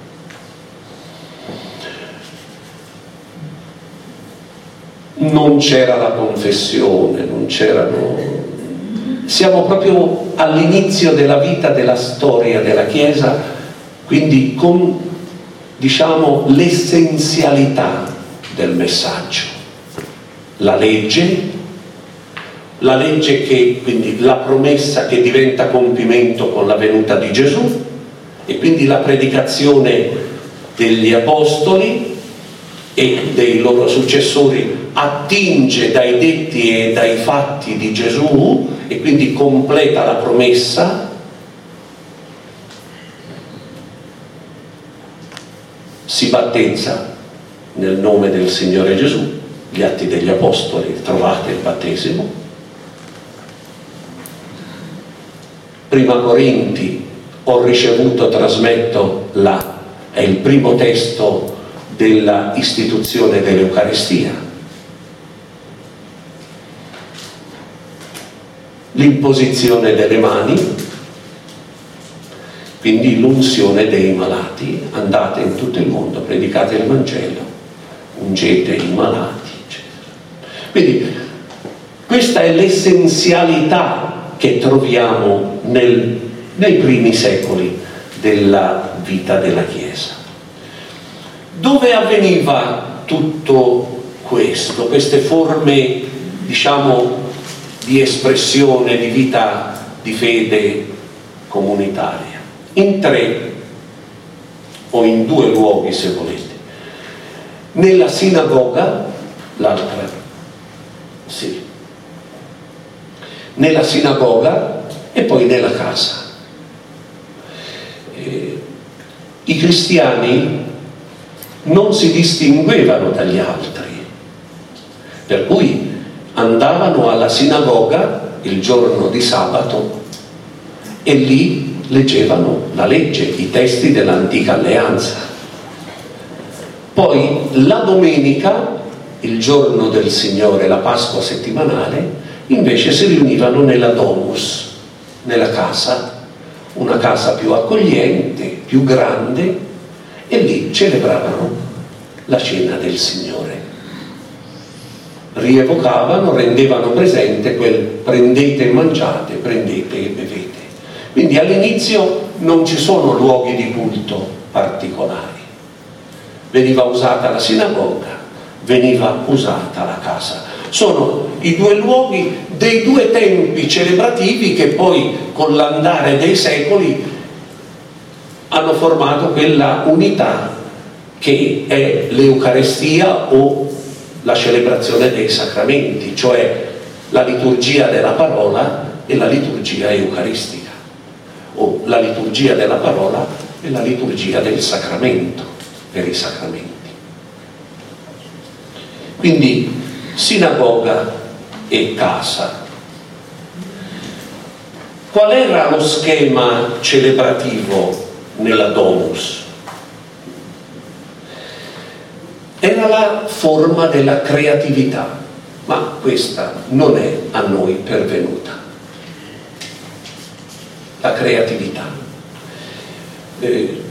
Non c'era la confessione, non c'erano... Siamo proprio all'inizio della vita, della storia della Chiesa, quindi con, diciamo, l'essenzialità del messaggio. La legge, la legge che, quindi la promessa che diventa compimento con la venuta di Gesù, e quindi la predicazione degli apostoli e dei loro successori attinge dai detti e dai fatti di Gesù e quindi completa la promessa. Si battezza nel nome del Signore Gesù, gli Atti degli Apostoli, trovate il battesimo. Prima Corinti, ho ricevuto, trasmetto là, è il primo testo della istituzione dell'Eucaristia. L'imposizione delle mani, quindi l'unzione dei malati, andate in tutto il mondo, predicate il Vangelo, ungete i malati, eccetera. Quindi questa è l'essenzialità che troviamo nel, nei primi secoli della vita della Chiesa. Dove avveniva tutto questo, queste forme, diciamo, di espressione, di vita, di fede comunitaria? In tre o in due luoghi, se volete. Nella sinagoga, l'altra, sì, nella sinagoga e poi nella casa. Eh, I cristiani non si distinguevano dagli altri, per cui andavano alla sinagoga il giorno di sabato e lì leggevano la legge, i testi dell'antica alleanza. Poi la domenica, il giorno del Signore, la Pasqua settimanale, invece si riunivano nella domus, nella casa, una casa più accogliente, più grande, e lì celebravano la cena del Signore. Rievocavano, rendevano presente quel prendete e mangiate, prendete e bevete. Quindi all'inizio non ci sono luoghi di culto particolari. Veniva usata la sinagoga, veniva usata la casa. Sono i due luoghi dei due tempi celebrativi che poi con l'andare dei secoli hanno formato quella unità che è l'Eucaristia o la celebrazione dei sacramenti, cioè la liturgia della parola e la liturgia eucaristica, o la liturgia della parola e la liturgia del sacramento per i sacramenti. Quindi sinagoga e casa. Qual era lo schema celebrativo nella domus? Era la forma della creatività, ma questa non è a noi pervenuta. La creatività. Eh,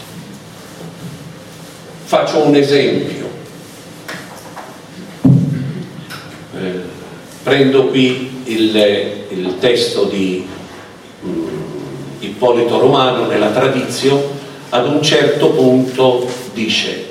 faccio un esempio. Eh, prendo qui il, il testo di um, Ippolito Romano nella Tradizio, ad un certo punto dice: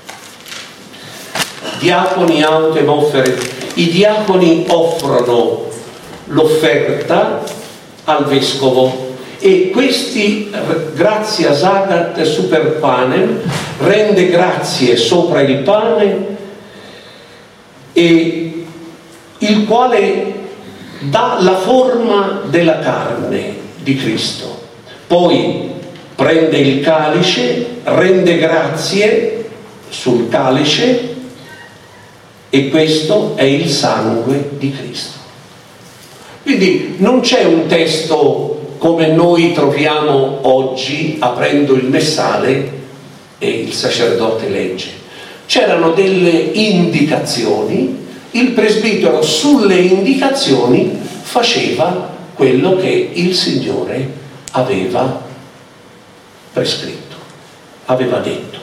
diaconi autem offere, i diaconi offrono l'offerta al vescovo e questi gratia sagat super panem, rende grazie sopra il pane, e il quale dà la forma della carne di Cristo, poi prende il calice, rende grazie sul calice, e questo è il sangue di Cristo. Quindi non c'è un testo come noi troviamo oggi aprendo il messale e il sacerdote legge. C'erano delle indicazioni, il presbitero sulle indicazioni faceva quello che il Signore aveva prescritto, aveva detto.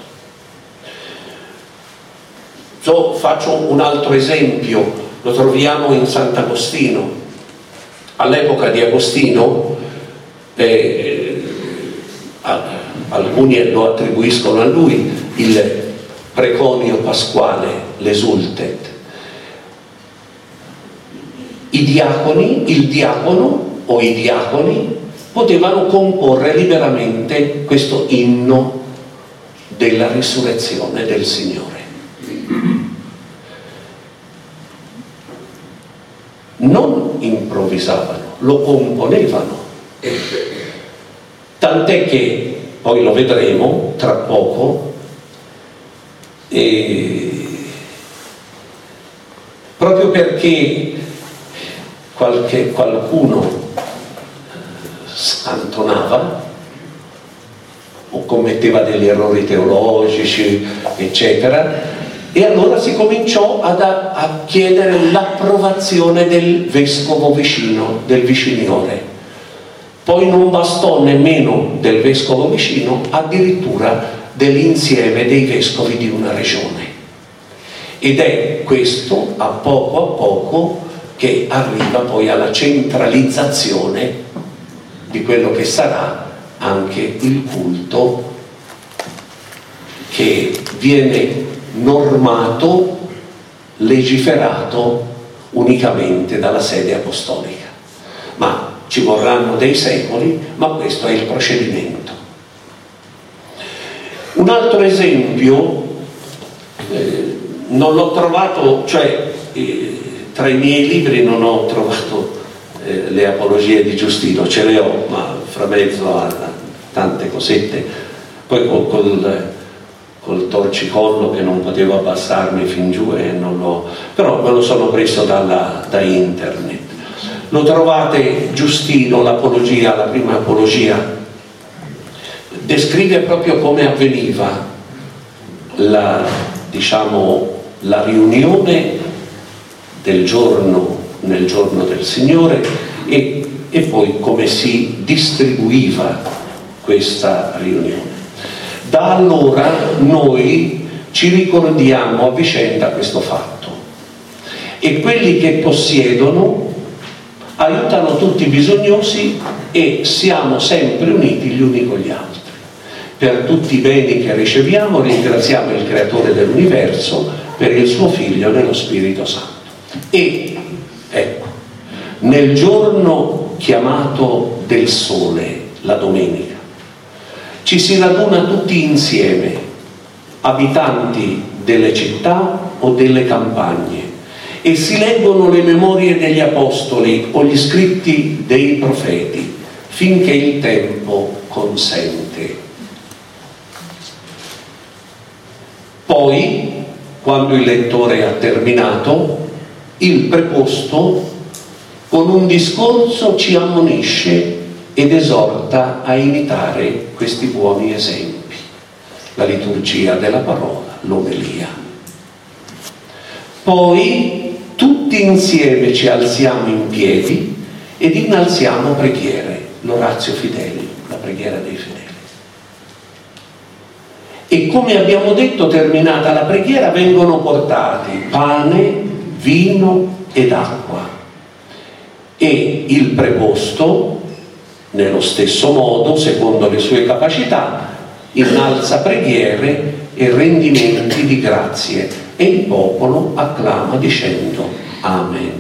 So, faccio un altro esempio, lo troviamo in Sant'Agostino. All'epoca di Agostino, eh, alcuni lo attribuiscono a lui, il preconio pasquale, l'esultet. I diaconi, il diacono o i diaconi potevano comporre liberamente questo inno della risurrezione del Signore. Non improvvisavano, lo componevano. Tant'è che, poi lo vedremo tra poco, e proprio perché qualche, qualcuno scantonava o commetteva degli errori teologici, eccetera, e allora si cominciò ad, a chiedere l'approvazione del vescovo vicino, del viciniore. Poi non bastò nemmeno del vescovo vicino, addirittura dell'insieme dei vescovi di una regione. Ed è questo, a poco a poco, che arriva poi alla centralizzazione di quello che sarà anche il culto, che viene normato, legiferato unicamente dalla sede apostolica. Ma ci vorranno dei secoli, ma questo è il procedimento. Un altro esempio, eh, non l'ho trovato, cioè eh, tra i miei libri non ho trovato eh, le apologie di Giustino, ce le ho, ma fra mezzo a tante cosette, poi col, col, col torcicollo che non potevo abbassarmi fin giù e non l'ho, però me lo sono preso dalla, da internet. Lo trovate, Giustino, l'apologia, la prima apologia, descrive proprio come avveniva la, diciamo, la riunione del giorno, nel giorno del Signore, e, e poi come si distribuiva questa riunione. Da allora noi ci ricordiamo a vicenda questo fatto, e quelli che possiedono aiutano tutti i bisognosi e siamo sempre uniti gli uni con gli altri. Per tutti i beni che riceviamo ringraziamo il Creatore dell'universo per il suo Figlio nello Spirito Santo. E ecco, nel giorno chiamato del Sole, la domenica, ci si raduna tutti insieme, abitanti delle città o delle campagne, e si leggono le memorie degli apostoli o gli scritti dei profeti finché il tempo consente. Poi, quando il lettore ha terminato, il preposto con un discorso ci ammonisce ed esorta a imitare questi buoni esempi: la liturgia della parola, l'omelia. Poi tutti insieme ci alziamo in piedi ed innalziamo preghiere, l'oratio fideli, la preghiera dei fedeli. E come abbiamo detto, terminata la preghiera, vengono portati pane, vino ed acqua, e il preposto, nello stesso modo, secondo le sue capacità, innalza preghiere e rendimenti di grazie, e il popolo acclama dicendo Amen.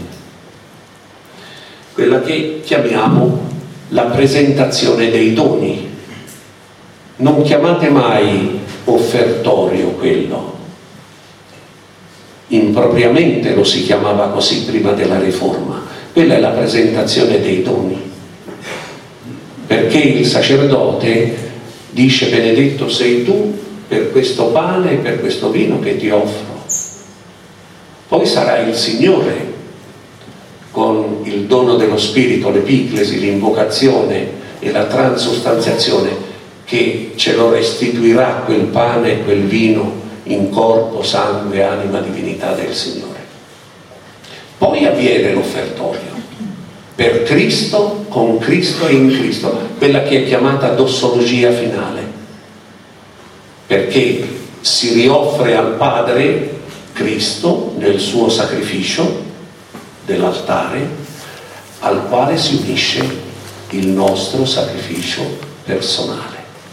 Quella che chiamiamo la presentazione dei doni. Non chiamate mai offertorio quello. Impropriamente lo si chiamava così prima della Riforma, Quella è la presentazione dei doni, perché il sacerdote dice: benedetto sei tu per questo pane e per questo vino che ti offro. Poi sarà il Signore, con il dono dello Spirito, l'epiclesi, l'invocazione e la transustanziazione, che ce lo restituirà quel pane e quel vino in corpo, sangue, anima, divinità del Signore. Poi avviene l'offertorio, per Cristo, con Cristo e in Cristo, quella che è chiamata dossologia finale, perché si rioffre al Padre Cristo nel suo sacrificio dell'altare, al quale si unisce il nostro sacrificio personale.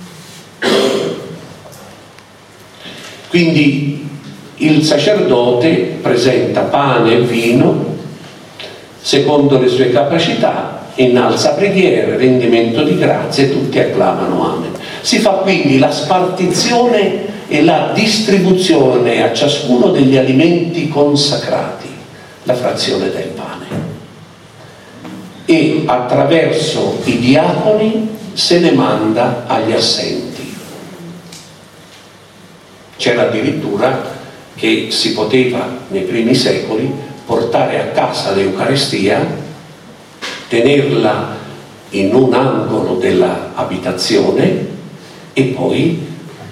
Quindi il sacerdote presenta pane e vino secondo le sue capacità, innalza preghiere, rendimento di grazie, tutti acclamano Amen. Si fa quindi la spartizione e la distribuzione a ciascuno degli alimenti consacrati, la frazione del pane, e attraverso i diaconi se ne manda agli assenti. C'era addirittura che si poteva nei primi secoli portare a casa l'Eucaristia, tenerla in un angolo dell'abitazione e poi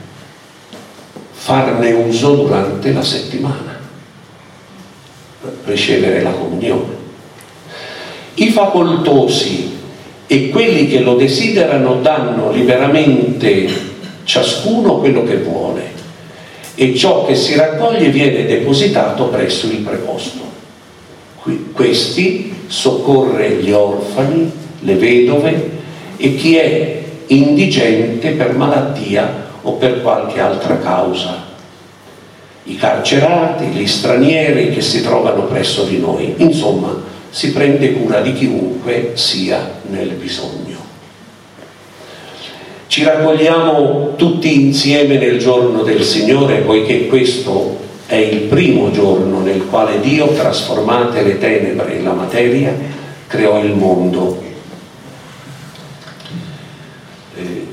farne uso durante la settimana, ricevere la comunione. I facoltosi e quelli che lo desiderano danno liberamente ciascuno quello che vuole, e ciò che si raccoglie viene depositato presso il preposto. Questi soccorre gli orfani, le vedove e chi è indigente per malattia o per qualche altra causa, i carcerati, gli stranieri che si trovano presso di noi. Insomma, si prende cura di chiunque sia nel bisogno. Ci raccogliamo tutti insieme nel giorno del Signore, poiché questo è il primo giorno nel quale Dio, trasformate le tenebre in la materia, creò il mondo. Eh,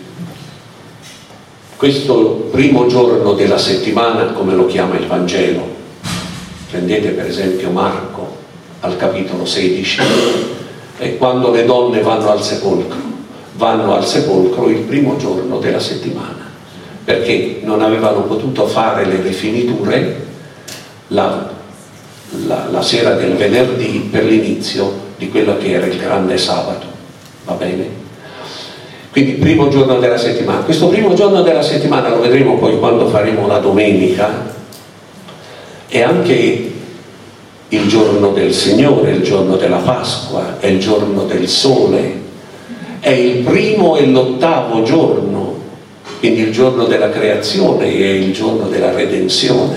questo primo giorno della settimana, come lo chiama il Vangelo, prendete per esempio Marco al capitolo sedici, è quando le donne vanno al sepolcro. vanno al sepolcro il primo giorno della settimana, perché non avevano potuto fare le rifiniture la, la, la sera del venerdì per l'inizio di quello che era il grande sabato, va bene? Quindi primo giorno della settimana. Questo primo giorno della settimana, lo vedremo poi quando faremo la domenica, è anche il giorno del Signore, il giorno della Pasqua, è il giorno del sole, è il primo e l'ottavo giorno, quindi il giorno della creazione e il giorno della redenzione.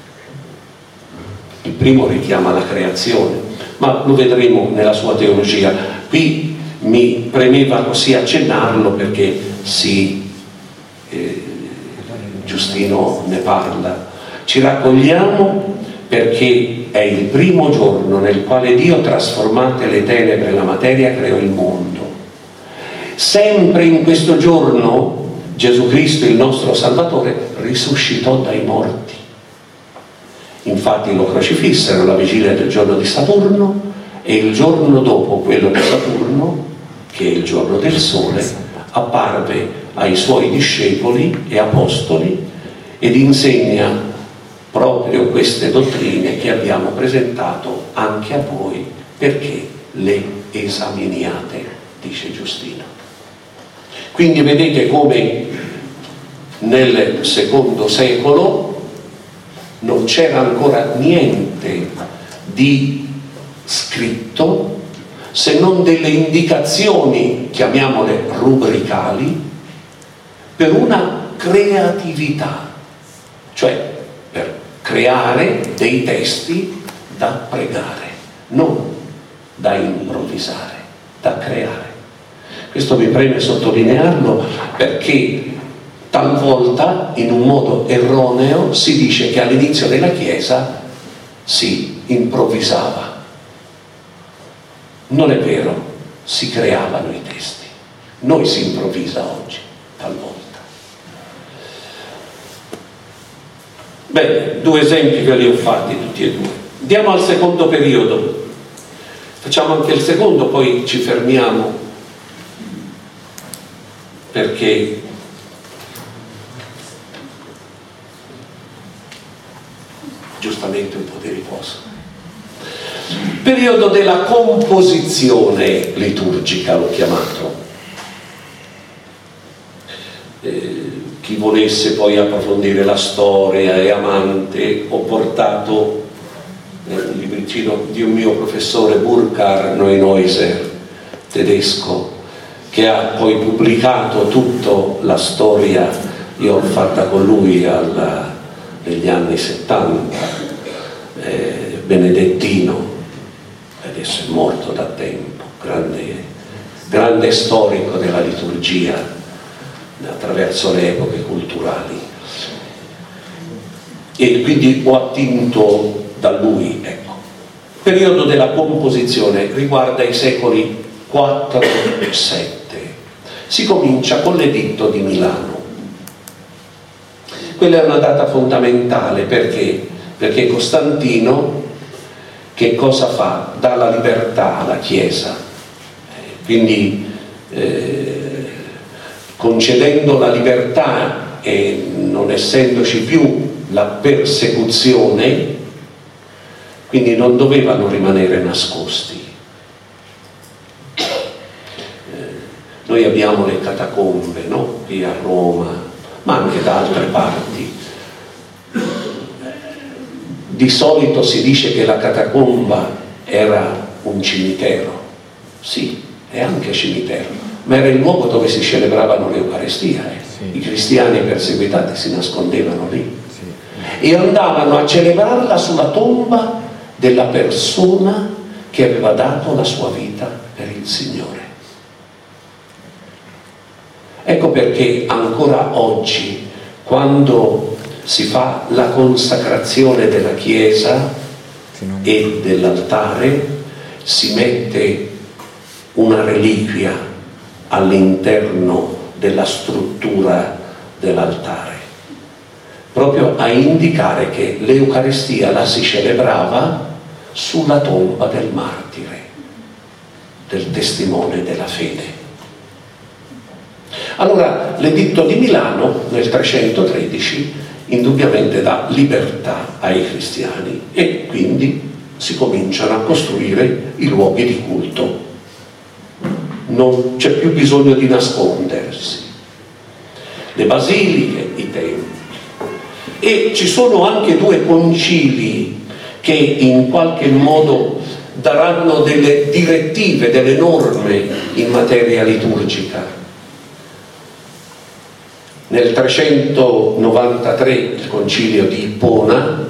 Il primo richiama la creazione, ma lo vedremo nella sua teologia. Qui mi premeva così accennarlo perché sì, eh, Giustino ne parla. Ci raccogliamo perché è il primo giorno nel quale Dio, trasformate le tenebre nella materia, creò il mondo. Sempre in questo giorno Gesù Cristo, il nostro Salvatore, risuscitò dai morti. Infatti lo crocifissero la vigilia del giorno di Saturno, e il giorno dopo quello di Saturno, che è il giorno del sole, apparve ai suoi discepoli e apostoli ed insegna proprio queste dottrine che abbiamo presentato anche a voi, perché le esaminiate, dice Giustino. Quindi vedete come nel secondo secolo non c'era ancora niente di scritto, se non delle indicazioni, chiamiamole rubricali, per una creatività, cioè per creare dei testi da pregare, non da improvvisare, da creare. Questo mi preme sottolinearlo perché talvolta, in un modo erroneo, si dice che all'inizio della Chiesa si improvvisava. Non è vero, si creavano i testi. Noi si improvvisa oggi, talvolta. Bene, due esempi ve li ho fatti tutti e due. Andiamo al secondo periodo. Facciamo anche il secondo, poi ci fermiamo, perché giustamente un po' di riposo. Periodo della composizione liturgica l'ho chiamato. Eh, chi volesse poi approfondire la storia è amante, ho portato nel libricino di un mio professore, Burkhard Neuenhäuser, tedesco, che ha poi pubblicato tutta la storia, io l'ho fatta con lui alla, negli anni settanta, eh, benedettino, adesso è morto da tempo, grande, grande storico della liturgia attraverso le epoche culturali, e quindi ho attinto da lui. Ecco. Periodo della composizione riguarda i secoli quattro e sette. Si comincia con l'editto di Milano. Quella è una data fondamentale perché perché Costantino che cosa fa? Dà la libertà alla Chiesa, quindi eh, concedendo la libertà e non essendoci più la persecuzione, quindi non dovevano rimanere nascosti. Eh, noi abbiamo le catacombe, no? Qui a Roma, ma anche da altre parti. Di solito si dice che la catacomba era un cimitero, sì, è anche cimitero, ma era il luogo dove si celebravano l'Eucaristia. Eh. Sì. I cristiani perseguitati si nascondevano lì, sì, e andavano a celebrarla sulla tomba della persona che aveva dato la sua vita per il Signore. Ecco perché ancora oggi, quando si fa la consacrazione della Chiesa e dell'altare, si mette una reliquia all'interno della struttura dell'altare, proprio a indicare che l'Eucaristia la si celebrava sulla tomba del martire, del testimone della fede. Allora, l'editto di Milano nel trecentotredici indubbiamente dà libertà ai cristiani e quindi si cominciano a costruire i luoghi di culto. Non c'è più bisogno di nascondersi. Le basiliche, i templi. E ci sono anche due concili che in qualche modo daranno delle direttive, delle norme in materia liturgica. Nel trecentonovantatré il concilio di Ippona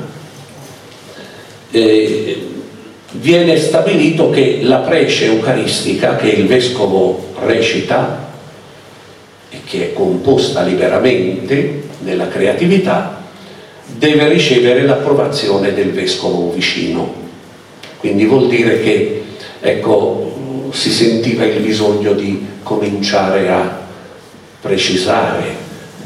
eh, viene stabilito che la prece eucaristica che il vescovo recita e che è composta liberamente nella creatività deve ricevere l'approvazione del vescovo vicino. Quindi vuol dire che, ecco, si sentiva il bisogno di cominciare a precisare.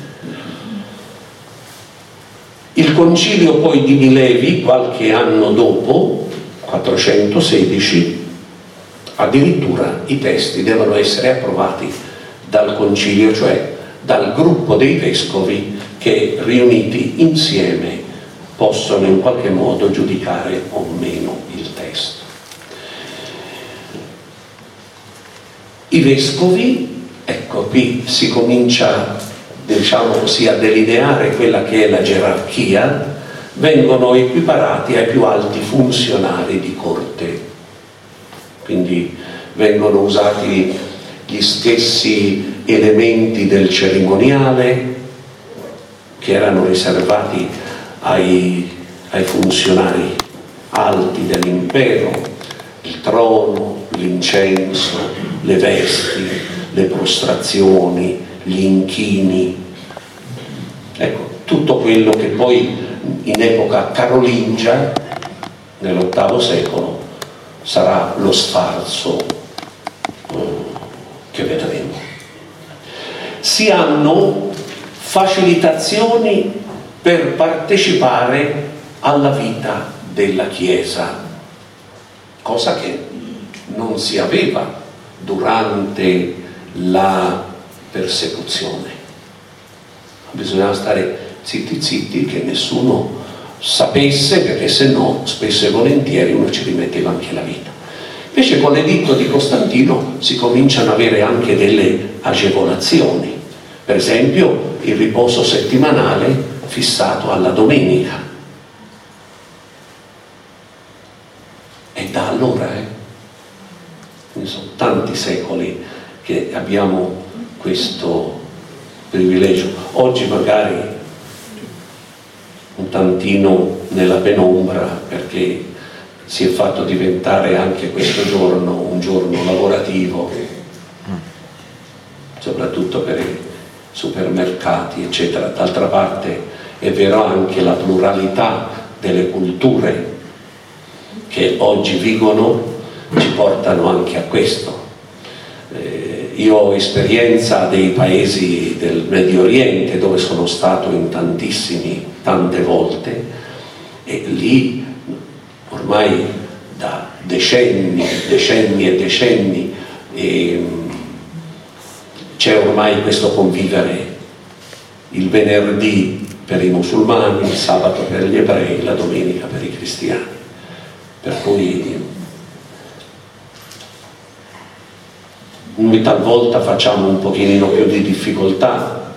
Il concilio poi di Milevi, qualche anno dopo, quattrocentosedici, addirittura i testi devono essere approvati dal concilio, cioè dal gruppo dei vescovi che riuniti insieme possono in qualche modo giudicare o meno il testo. I vescovi, ecco, qui si comincia, diciamo così, a delineare quella che è la gerarchia, vengono equiparati ai più alti funzionari di corte, quindi vengono usati gli stessi elementi del cerimoniale che erano riservati ai, ai funzionari alti dell'impero, il trono, l'incenso, le vesti, le prostrazioni, gli inchini, ecco, tutto quello che poi in epoca carolingia, nell'ottavo secolo, sarà lo sfarzo eh, che vedremo. Si hanno facilitazioni per partecipare alla vita della Chiesa, cosa che non si aveva durante la persecuzione. Bisognava stare zitti zitti, che nessuno sapesse, perché se no spesso e volentieri uno ci rimetteva anche la vita. Invece con l'editto di Costantino si cominciano ad avere anche delle agevolazioni, per esempio il riposo settimanale fissato alla domenica. E da allora, eh, sono tanti secoli che abbiamo questo privilegio. Oggi magari un tantino nella penombra, perché si è fatto diventare anche questo giorno un giorno lavorativo, soprattutto per i supermercati, eccetera. D'altra parte è vero anche la pluralità delle culture che oggi vigono ci portano anche a questo. Eh, io ho esperienza dei paesi del Medio Oriente, dove sono stato in tantissimi, tante volte, e lì ormai da decenni, decenni e decenni eh, c'è ormai questo convivere, il venerdì per i musulmani, il sabato per gli ebrei, la domenica per i cristiani. Per cui noi talvolta facciamo un pochino più di difficoltà,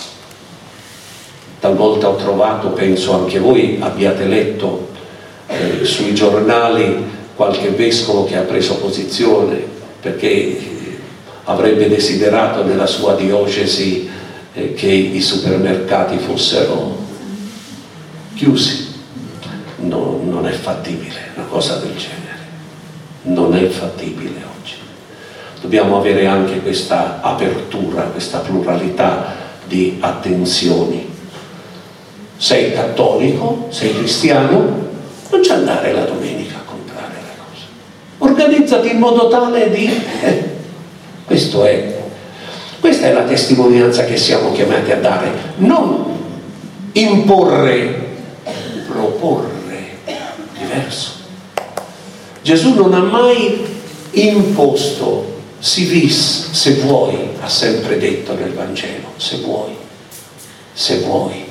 talvolta ho trovato, penso anche voi abbiate letto eh, sui giornali qualche vescovo che ha preso posizione perché avrebbe desiderato nella sua diocesi eh, che i supermercati fossero chiusi. No, non è fattibile una cosa del genere, non è fattibile oggi. Dobbiamo avere anche questa apertura, questa pluralità di attenzioni. Sei cattolico, sei cristiano, non ci andare la domenica a comprare la cosa. Organizzati in modo tale di... Eh, questo è, questa è la testimonianza che siamo chiamati a dare, non imporre, proporre. Diverso. Gesù non ha mai imposto, si vis, se vuoi, ha sempre detto nel Vangelo, se vuoi, se vuoi.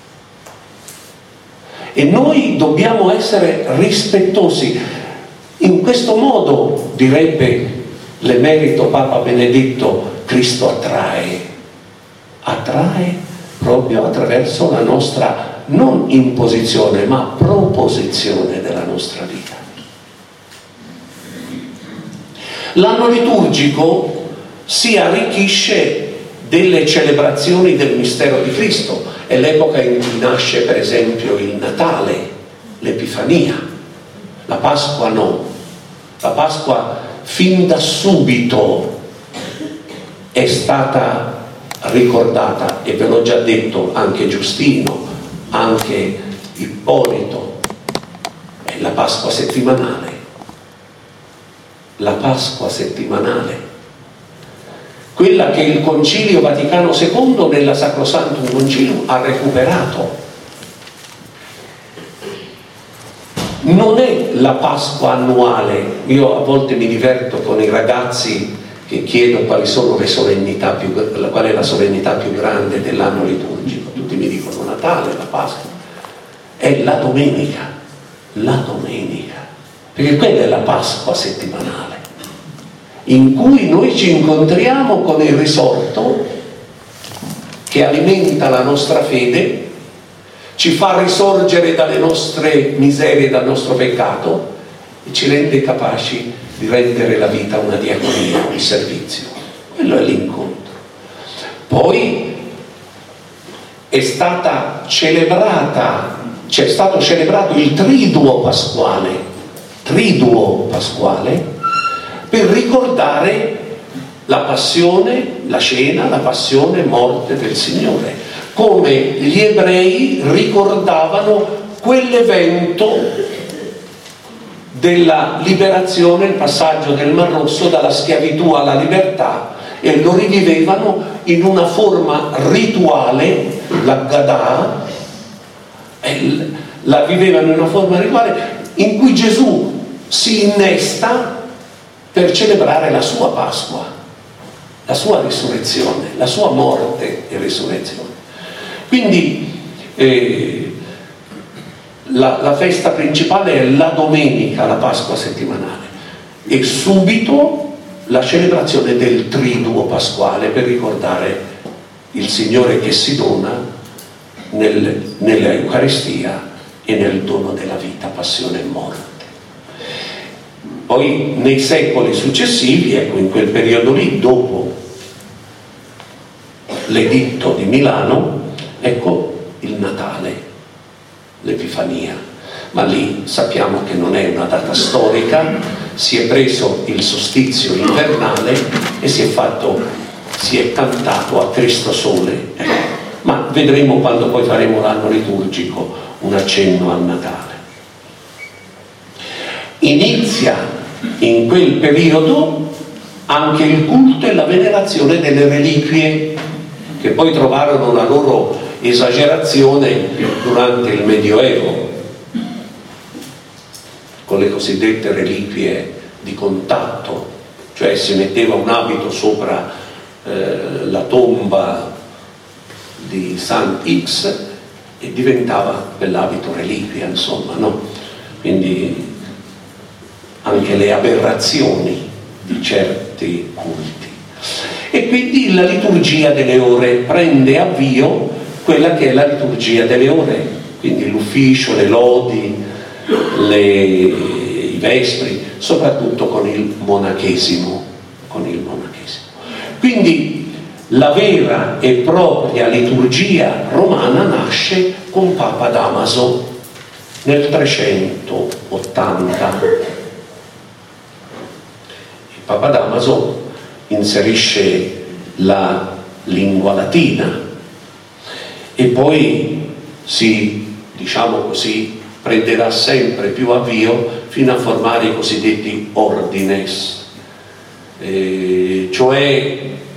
E noi dobbiamo essere rispettosi. In questo modo, direbbe l'emerito Papa Benedetto, Cristo attrae, attrae proprio attraverso la nostra non imposizione ma proposizione della nostra vita. L'anno liturgico si arricchisce delle celebrazioni del mistero di Cristo, è l'epoca in cui nasce per esempio il Natale, l'Epifania, la Pasqua no, la Pasqua fin da subito è stata ricordata, e ve l'ho già detto anche Giustino, anche Ippolito, è la Pasqua settimanale, la Pasqua settimanale, quella che il Concilio Vaticano secondo nella Sacrosanctum Concilium ha recuperato. Non è la Pasqua annuale. Io a volte mi diverto con i ragazzi che chiedo quali sono le solennità più, qual è la solennità più grande dell'anno liturgico. Tutti mi dicono Natale, la Pasqua. È la domenica, la domenica, perché quella è la Pasqua settimanale, in cui noi ci incontriamo con il risorto che alimenta la nostra fede, ci fa risorgere dalle nostre miserie, dal nostro peccato, e ci rende capaci di rendere la vita una diaconia, un servizio. Quello è l'incontro. Poi è stata celebrata, c'è stato celebrato il triduo pasquale, triduo pasquale, per ricordare la passione, la cena, la passione, morte del Signore, come gli ebrei ricordavano quell'evento della liberazione, il passaggio del Mar Rosso dalla schiavitù alla libertà, e lo rivivevano in una forma rituale, la Gadà, la vivevano in una forma rituale in cui Gesù si innesta per celebrare la sua Pasqua, la sua risurrezione, la sua morte e risurrezione. Quindi eh, la, la festa principale è la domenica, la Pasqua settimanale, e subito la celebrazione del triduo pasquale per ricordare il Signore che si dona nel, nella Eucaristia e nel dono della vita, passione e morte. Poi nei secoli successivi, ecco, in quel periodo lì, dopo l'editto di Milano, ecco il Natale, l'Epifania. Ma lì sappiamo che non è una data storica, si è preso il solstizio invernale e si è fatto, si è cantato a Cristo Sole. Ecco. Ma vedremo quando poi faremo l'anno liturgico un accenno al Natale. Inizia in quel periodo anche il culto e la venerazione delle reliquie, che poi trovarono la loro esagerazione durante il Medioevo, con le cosiddette reliquie di contatto, cioè si metteva un abito sopra eh, la tomba di San X e diventava quell'abito reliquia, insomma, no? Quindi anche le aberrazioni di certi culti. E quindi la liturgia delle ore prende avvio quella che è la liturgia delle ore, quindi l'ufficio, le lodi, le, i vespri, soprattutto con il monachesimo, con il monachesimo. Quindi la vera e propria liturgia romana nasce con Papa Damaso nel trecentottanta. Il Papa Damaso inserisce la lingua latina e poi si, diciamo così, prenderà sempre più avvio fino a formare i cosiddetti ordines, eh, cioè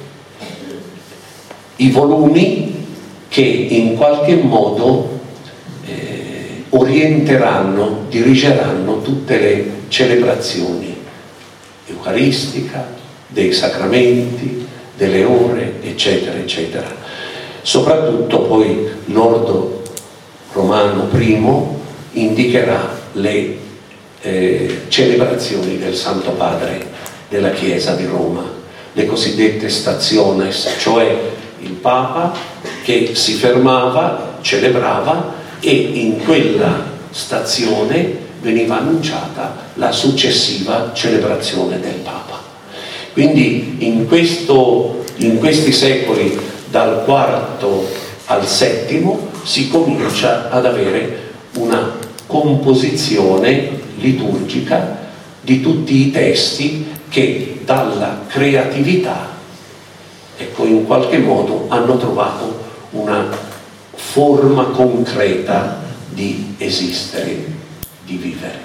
i volumi che in qualche modo eh, orienteranno, dirigeranno tutte le celebrazioni eucaristica, dei sacramenti, delle ore, eccetera, eccetera. Soprattutto poi l'ordo romano primo indicherà le eh, celebrazioni del Santo Padre della Chiesa di Roma, le cosiddette stationes, cioè il Papa che si fermava, celebrava, e in quella stazione veniva annunciata la successiva celebrazione del Papa. Quindi in, questo, in questi secoli, dal quarto al settimo, si comincia ad avere una composizione liturgica di tutti i testi che dalla creatività, ecco, in qualche modo hanno trovato una forma concreta di esistere, di vivere.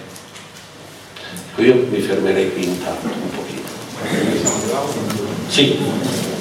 Ecco, io mi fermerei qui intanto un pochino. Sì.